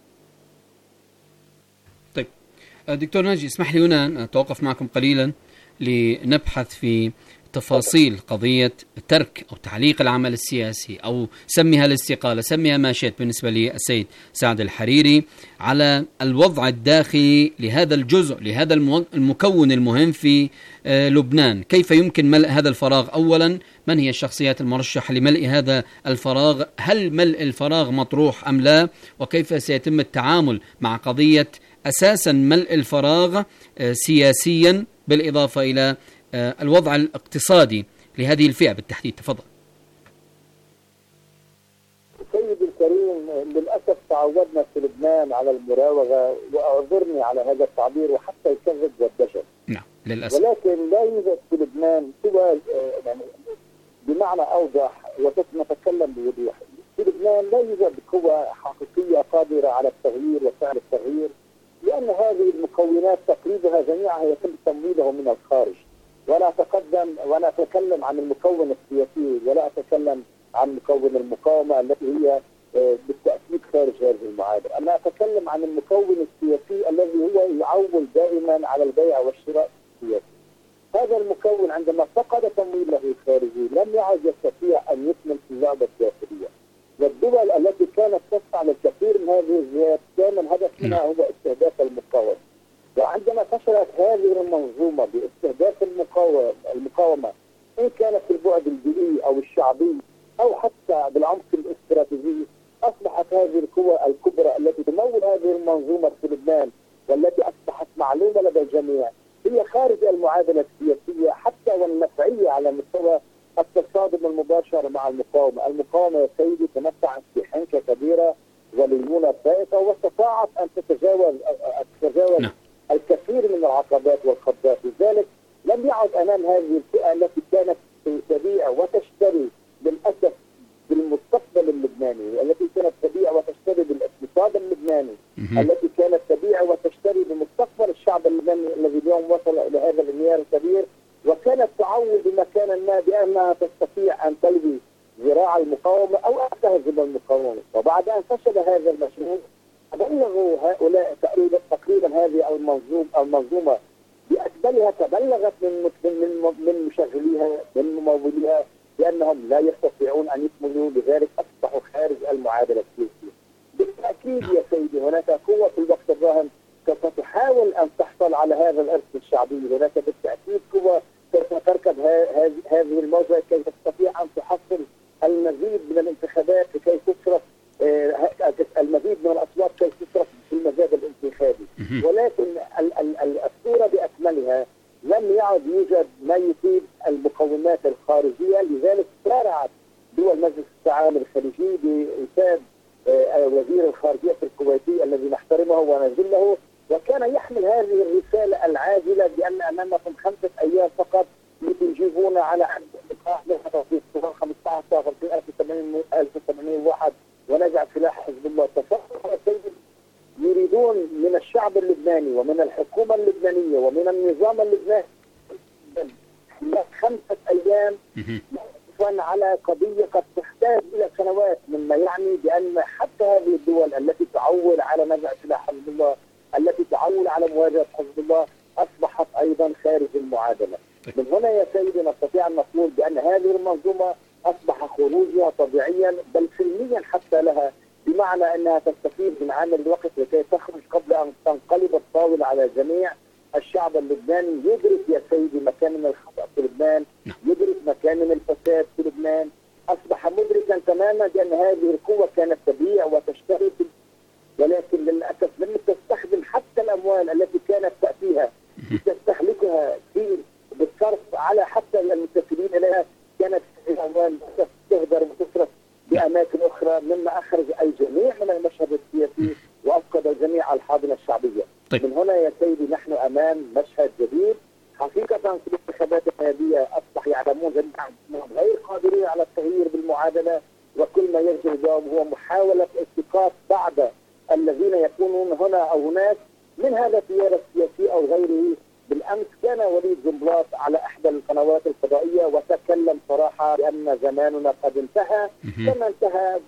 طيب دكتور ناجي، اسمح لي هنا أتوقف معكم قليلا لنبحث في تفاصيل قضية ترك أو تعليق العمل السياسي أو سميها الاستقالة، سميها ما شئت، بالنسبة للسيد سعد الحريري على الوضع الداخلي لهذا الجزء، لهذا المكون المهم في لبنان. كيف يمكن ملء هذا الفراغ؟ أولا، من هي الشخصيات المرشحة لملء هذا الفراغ؟ هل ملء الفراغ مطروح أم لا؟ وكيف سيتم التعامل مع قضية أساسا ملء الفراغ سياسيا، بالإضافة إلى الوضع الاقتصادي لهذه الفئة بالتحديد؟ تفضل. سيدي الكريم، للأسف تعودنا في لبنان على المراوغة، وأعذرني على هذا التعبير، وحتى الكذب والدجل. نعم للأسف. ولكن لا يوجد في لبنان سوى يعني بمعنى أوضح ونتكلم بوضوح، في لبنان لا يوجد قوى حقيقية قادرة على التغيير وفعل التغيير، لأن هذه المكونات تقريبها جميعها يتم تمويله من الخارج. ولا أتقدم ولا أتكلم عن المكون السياسي، ولا أتكلم عن مكون المقاومة التي هي بالتأكيد خارج هذه المعادلة. أنا أتكلم عن المكون السياسي الذي هو يعول دائما على البيع والشراء السياسي. هذا المكون عندما فقد تمويله الخارجي لم يعد يستطيع أن يكمل في اللعبة الداخلية. والدول التي كانت تسعى للكثير من هذه الزيادات كان الهدف منها هو استهداف المقاومة. وعندما فشلت هذه المنظومة باستهداف المقاومة المقاومة إن كانت في البعد البيئي أو الشعبي أو حتى بالعمق الاستراتيجي، أصبحت هذه القوى الكبرى التي تمول هذه المنظومة في لبنان والتي أصبحت معلومة لدى الجميع هي خارج المعادلة السياسية حتى والنفعية على مستوى التصادم المباشر مع المقاومة. المقاومة يا سيدي تمتعت بحنكة كبيرة وليونة فائقة، واستطاعت أن تتجاوز تتجاوز الكثير من العقبات والخطات. لذلك لم يعد أمام هذه الفئة التي كانت تبيع وتشتري للأسف بالمستقبل اللبناني، التي كانت تبيع وتشتري بالاقتصاد اللبناني، التي كانت تبيع وتشتري بمستقبل الشعب اللبناني الذي اليوم وصل إلى هذا الانهيار الكبير، وكانت تعود بمكان ما بأنها تستطيع أن تلغي ذراع المقاومة أو أن تهزم المقاومة. وبعد أن فشل هذا المشروع بلغوا هؤلاء تقريبا تقريبا هذه المنظومة المنظومة بأكملها، تبلغت من من من مشغليها من مموليها بأنهم لا يستطيعون أن يكملوا، لذلك أصبحوا خارج المعادلة السياسية. بالتأكيد يا سيدي هناك قوة في الوقت الراهن سوف تحاول أن تحصل على هذا الإرث الشعبي، هناك بالتأكيد قوة سوف تركب هذه الموجة كي تستطيع أن تحصل المزيد من الانتخابات لكي تصرف المزيد من الأصوات كي تصرف في المزاد الانتخابي. ولكن الصورة بأكملها لم يعد يوجد ما يفيد المقومات الخارجية، لذلك سارعت دول مجلس التعاون الخليجي بإرسال وزير الخارجية الكويتي الذي نحترمه ونجله، وكان يحمل هذه الرسالة العاجلة بأن أمامكم خمسة أيام فقط لتجيبون على عدد في خمسة عشر ألف وثمانمائة وواحد ونجعل سلاح حزب الله. تصور يريدون من الشعب اللبناني ومن الحكومة اللبنانية ومن النظام اللبناني خمسة أيام على قضية قد تحتاج إلى سنوات، مما يعني بأن حتى هذه الدول التي تعول على نزع سلاح حزب الله، التي تعول على مواجهة حزب الله، أصبحت أيضا خارج المعادلة. من هنا يا سيدي نستطيع أن نقول بأن هذه المنظومة أصبح خروجها طبيعيا بل سلميا حتى لها، بمعنى أنها تستفيد من عامل الوقت لكي تخرج قبل أن تنقلب الطاولة على جميع الشعب اللبناني. يدرك يا سيدي مكان من الخطأ في لبنان، يدرك مكان من الفساد في لبنان، أصبح مدركا تماما بأن هذه القوة كانت تبيع وتشتري، ولكن للأسف لم تستخدم حتى الأموال التي كانت تأتيها تستهلكها في بالصرف على حتى المتسلين إليها، كانت الأموال تهدر وتصرف بأماكن أخرى، مما أخرج الجميع من المشهد السياسي وأفقد جميع الحاضنة الشعبية. طيب. من هنا يا سيدي نحن أمام مشهد جديد حقيقة. في الانتخابات النهائية أصبح يعلمون جميعا غير قادرين على التغيير بالمعادلة، وكل ما يجري اليوم هو محاولة التقاط بعض الذين يكونون هنا أو هناك من هذا التيار السياسي أو غيره. بالأمس كان وليد جنبلاط على إحدى القنوات الفضائية وتكلم صراحة بأن زماننا قد انتهى، كما انتهى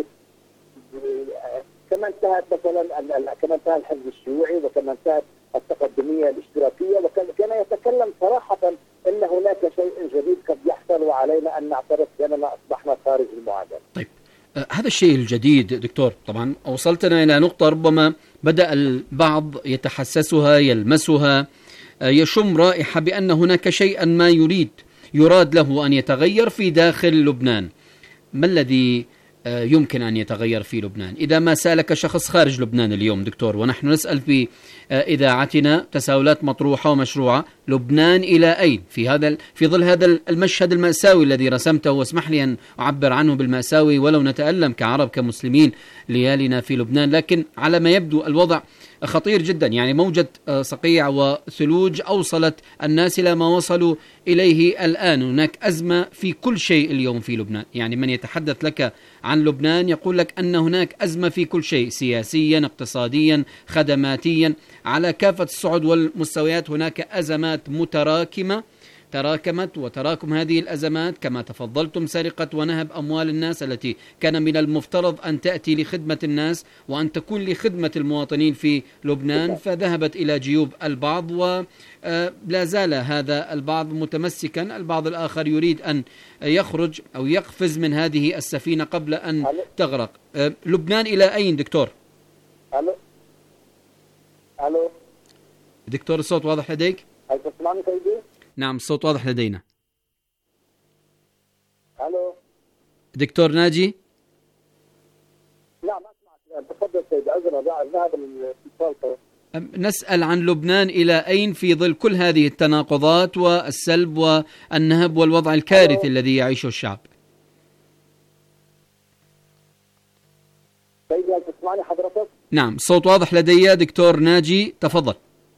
كما انتهت مثلا كما انتهى الحزب الشيوعي وكما انتهت التقدمية الاشتراكية، وكان يتكلم صراحة ان هناك شيء جديد قد يحصل وعلينا ان نعترف باننا اصبحنا خارج المعادله. طيب آه هذا الشيء الجديد دكتور، طبعا وصلتنا الى نقطه ربما بدا البعض يتحسسها يلمسها، آه يشم رائحه بان هناك شيئا ما يريد يراد له ان يتغير في داخل لبنان. ما الذي يمكن أن يتغير في لبنان إذا ما سألك شخص خارج لبنان اليوم دكتور، ونحن نسأل في إذاعتنا تساؤلات مطروحة ومشروعة، لبنان إلى أين في هذا في ظل هذا المشهد المأساوي الذي رسمته، واسمح لي أن أعبر عنه بالمأساوي ولو نتألم كعرب كمسلمين ليالنا في لبنان، لكن على ما يبدو الوضع خطير جدا. يعني موجة صقيع وثلوج أوصلت الناس إلى ما وصلوا إليه الآن. هناك أزمة في كل شيء اليوم في لبنان. يعني من يتحدث لك عن لبنان يقول لك أن هناك أزمة في كل شيء، سياسيا اقتصاديا خدماتيا على كافة الصعد والمستويات. هناك أزمات متراكمة تراكمت، وتراكم هذه الأزمات كما تفضلتم سرقة ونهب أموال الناس التي كان من المفترض أن تأتي لخدمة الناس وأن تكون لخدمة المواطنين في لبنان، فذهبت إلى جيوب البعض ولا زال هذا البعض متمسكا. البعض الآخر يريد أن يخرج أو يقفز من هذه السفينة قبل أن تغرق. لبنان إلى أين دكتور؟ ألو ألو دكتور الصوت واضح لديك؟ هل تسمعني سيدي؟ نعم الصوت واضح لدينا. الو دكتور ناجي؟ نعم اسمعك، تفضل سيدي. عذرا ذهب الاتصال. نسأل عن لبنان إلى أين في ظل كل هذه التناقضات والسلب والنهب والوضع الكارثي الذي يعيشه الشعب. سيدي هل تسمعني حضرتك؟ نعم الصوت واضح لدي دكتور ناجي، تفضل.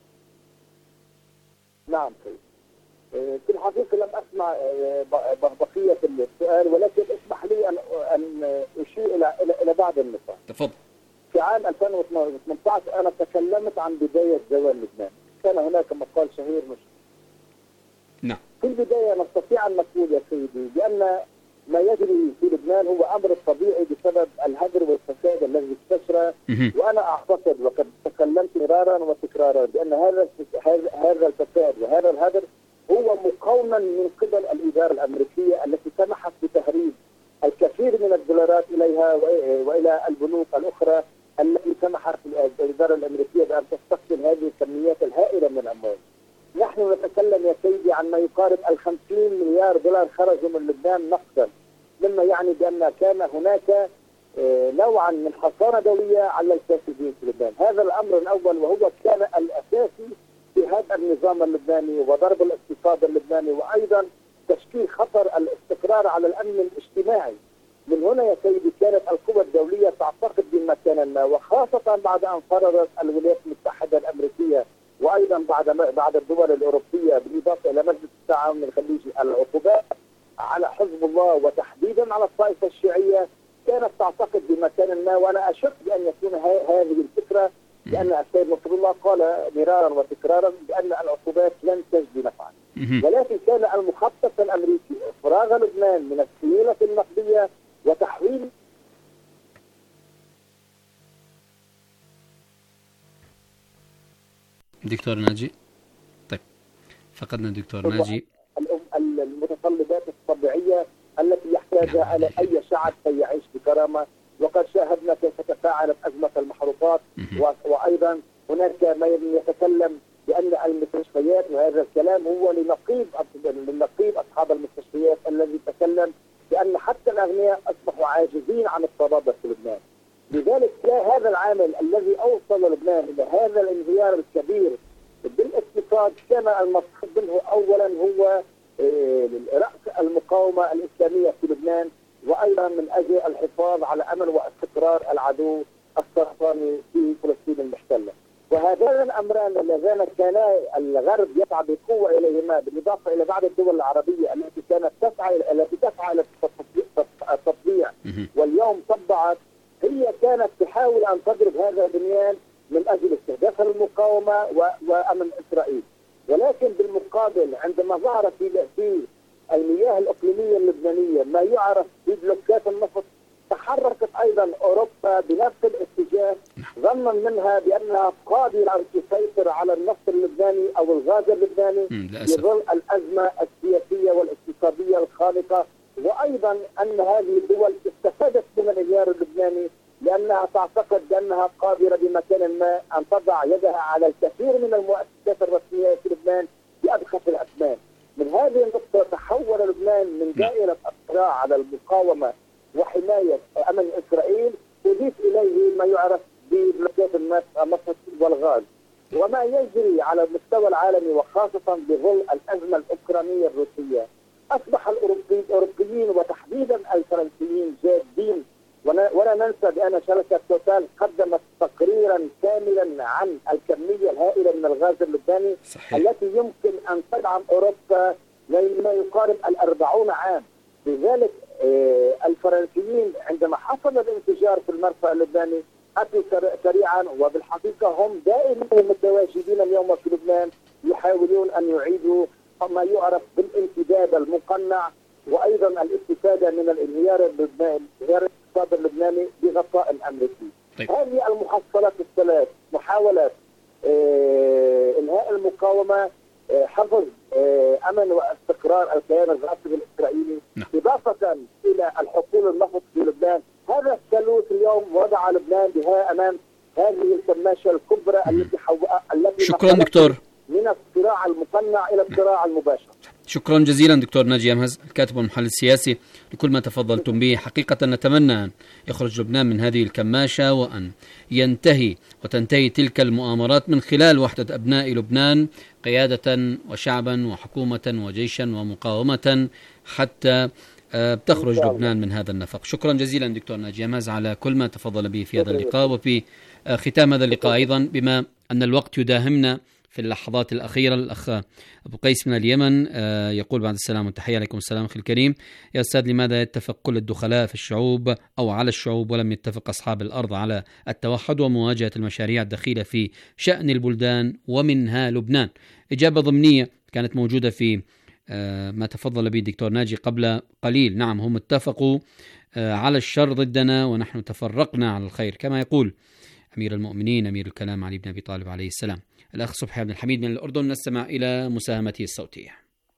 نعم سيدي. في الحقيقة لم أسمع بقية السؤال، ولكن اسمح لي أن أن أشير إلى إلى بعض النقاط. تفضل. في عام ألفين وثمانية عشر أنا تكلمت عن بداية زوال لبنان. كان هناك مقال شهير مش نعم. في البداية نستطيع أن نقول يا سيدي بأن ما يجري في لبنان هو أمر طبيعي بسبب الهدر والفساد الذي استشرى، وأنا أعتقد وقد تكلمت مرارا وتكرارا بأن هذا هذا الفساد وهذا الهدر هو مقاوما من قبل الإدارة الأمريكية التي سمحت بتهريب الكثير من الدولارات إليها وإلى البنوك الأخرى التي سمحت الإدارة الأمريكية بأن تستخدم هذه الكميات الهائلة من الأموال. نحن نتكلم يا سيدي عن ما يقارب الخمسين مليار دولار خرجوا من لبنان نقدا، مما يعني بأن كان هناك نوعا من حصانة دولية على الفاسدين في لبنان. هذا الأمر الأول، وهو كان الأساسي في هذا النظام اللبناني وضرب الاقتصاد اللبناني، وأيضا تشكيل خطر الاستقرار على الأمن الاجتماعي. من هنا يا سيدي كانت القوى الدولية تعتقد بمكان ما، وخاصة بعد أن قررت الولايات المتحدة الأمريكية وأيضا بعد بعد الدول الأوروبية بالإضافة إلى مجلس التعاون الخليجي العقوبات على حزب الله وتحديدا على الطائفة الشيعية، كانت تعتقد بمكان ما. وأنا أشك بأن يكون هذه الفكرة، لأن السيد نصر الله قال مرارا وتكرارا بأن العقوبات لن تجدي نفعا، ولكن كان المخطط الأمريكي إفراغ لبنان من السيولة النقدية وتحويل. دكتور ناجي، طيب فقدنا الدكتور ناجي. المتطلبات الطبيعية التي يحتاجها على أي شعب كي يعيش بكرامة، وقد شاهدنا كيف تفاعلت أزمة المحروقات، وأيضا هناك ما يتكلم بأن المستشفيات، وهذا الكلام هو لنقيب لنقيب أصحاب المستشفيات الذي تكلم بأن حتى الأغنياء أصبحوا عاجزين عن الطبابة في لبنان. لذلك هذا العامل الذي أوصل لبنان إلى هذا الانهيار الكبير بالاقتصاد كان المقصود منه أولا هو رأس المقاومة الإسلامية في لبنان، وأيضا من أجل الحفاظ على أمن واستقرار العدو السرطاني في فلسطين المحتلة. وهذان الأمران اللذان كانا الغرب يسعى بقوة إليهما، بالإضافة إلى بعض الدول العربية التي كانت تسعى التي تسعى إلى التطبيع واليوم طبعت، هي كانت تحاول أن تضرب هذا البنيان من أجل استهداف المقاومة وأمن إسرائيل. ولكن بالمقابل عندما ظهر في في المياه الإقليمية اللبنانية ما يعرف ببلوكات النفط، تحركت أيضا أوروبا بنفس الاتجاه ظنا منها بأنها قادرة أن تسيطر على النفط اللبناني أو الغاز اللبناني في ظل الأزمة السياسية والاقتصادية الخانقة، وأيضا أن هذه الدول استفادت من الانهيار اللبناني لأنها تعتقد بأنها قادرة بمكان ما أن تضع يدها على الكثير من المؤسسات الرسمية في لبنان بأبخس الأثمان. من هذه النقطة تحول لبنان من دائرة الصراع على المقاومة وحماية أمن إسرائيل، تضيف إليه ما يعرف بملكات النفط والغاز. وما يجري على المستوى العالمي وخاصة بظل الأزمة الأوكرانية الروسية، أصبح الأوروبيين وتحديدا الفرنسيين جادين، ولا ننسى بأن شركة توتال قدمت تقريرا كاملا عن الكمية الهائلة من الغاز اللبناني صحيح. التي يمكن أن تدعم أوروبا لما يقارب الأربعون عام. لذلك الفرنسيين عندما حصل الانفجار في المرفأ اللبناني أتوا سريعا، وبالحقيقة هم دائما متواجدين اليوم في لبنان يحاولون أن يعيدوا ما يعرف بالانسداد المقنع، وأيضا الاستفادة من الانهيار اللبناني انهيار الاقتصاد اللبناني بغطاء أمريكي. طيب. هذه المحصلات الثلاث محاولة آه إنهاء المقاومة، آه حفظ آه أمن واستقرار الكيان الغاصب الإسرائيلي، نعم. إضافة إلى الحقول النفط في لبنان، هذا الثالوث اليوم وضع لبنان بها أمام هذه الكماشة الكبرى التي التي شكرا دكتور من الصراع المقنع إلى الصراع المباشر. شكرا جزيلا دكتور ناجي أمهز، الكاتب والمحلل السياسي، لكل ما تفضلتم به. حقيقة نتمنى أن يخرج لبنان من هذه الكماشة، وأن ينتهي وتنتهي تلك المؤامرات من خلال وحدة أبناء لبنان قيادة وشعبا وحكومة وجيشا ومقاومة حتى بتخرج لبنان من هذا النفق. شكرا جزيلا دكتور ناجي أمهز على كل ما تفضل به في هذا اللقاء. وفي ختام هذا اللقاء أيضا، بما أن الوقت يداهمنا في اللحظات الأخيرة، الأخ أبو قيس من اليمن يقول بعد السلام والتحية عليكم السلام أخي الكريم، يا أستاذ لماذا يتفق كل الدخلاء في الشعوب أو على الشعوب ولم يتفق أصحاب الأرض على التوحد ومواجهة المشاريع الدخيلة في شأن البلدان ومنها لبنان؟ إجابة ضمنية كانت موجودة في ما تفضل به الدكتور ناجي قبل قليل. نعم، هم اتفقوا على الشر ضدنا ونحن تفرقنا على الخير، كما يقول أمير المؤمنين أمير الكلام علي بن أبي طالب عليه السلام. الأخ صبحي عبد الحميد من الأردن، نستمع إلى مساهمته الصوتية.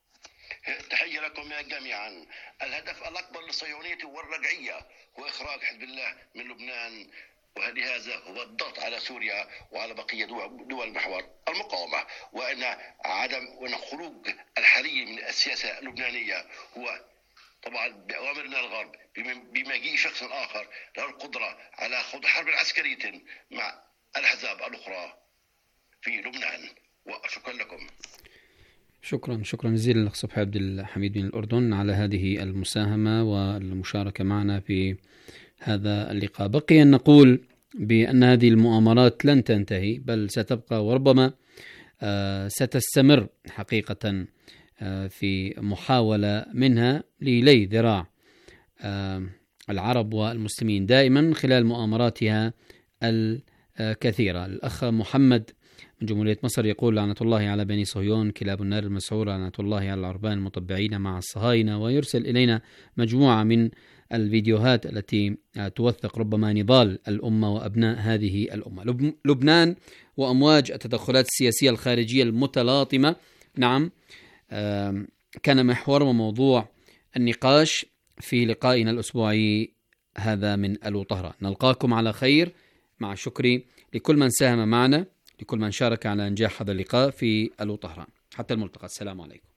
تحية لكم جميعا. الهدف الأكبر للصهيونية والرجعية هو إخراج حزب الله من لبنان، ولهذا هو الضغط على سوريا وعلى بقية دول محور المقاومة، وأن عدم وأن خروج الحالي من السياسة اللبنانية هو طبعا بأوامر من الغرب بمجيء شخص آخر له القدرة على خوض حرب عسكرية مع الأحزاب الأخرى في لبنان. وشكرا لكم. شكرا شكرا جزيلا لك صبحي عبد الحميد من الأردن على هذه المساهمة والمشاركة معنا في هذا اللقاء. بقي أن نقول بأن هذه المؤامرات لن تنتهي، بل ستبقى وربما ستستمر حقيقة في محاولة منها للي ذراع العرب والمسلمين دائما خلال مؤامراتها الكثيرة. الأخ محمد من جمهورية مصر يقول: لعنة الله على بني صهيون كلاب النار المسعورة، لعنة الله على العربان المطبعين مع الصهاينة. ويرسل إلينا مجموعة من الفيديوهات التي توثق ربما نضال الأمة وأبناء هذه الأمة. لبنان وأمواج التدخلات السياسية الخارجية المتلاطمة، نعم، كان محور وموضوع النقاش في لقائنا الأسبوعي هذا من ألو طهران. نلقاكم على خير، مع شكري لكل من ساهم معنا، لكل من شارك على إنجاح هذا اللقاء في ألو طهران. حتى الملتقى، السلام عليكم.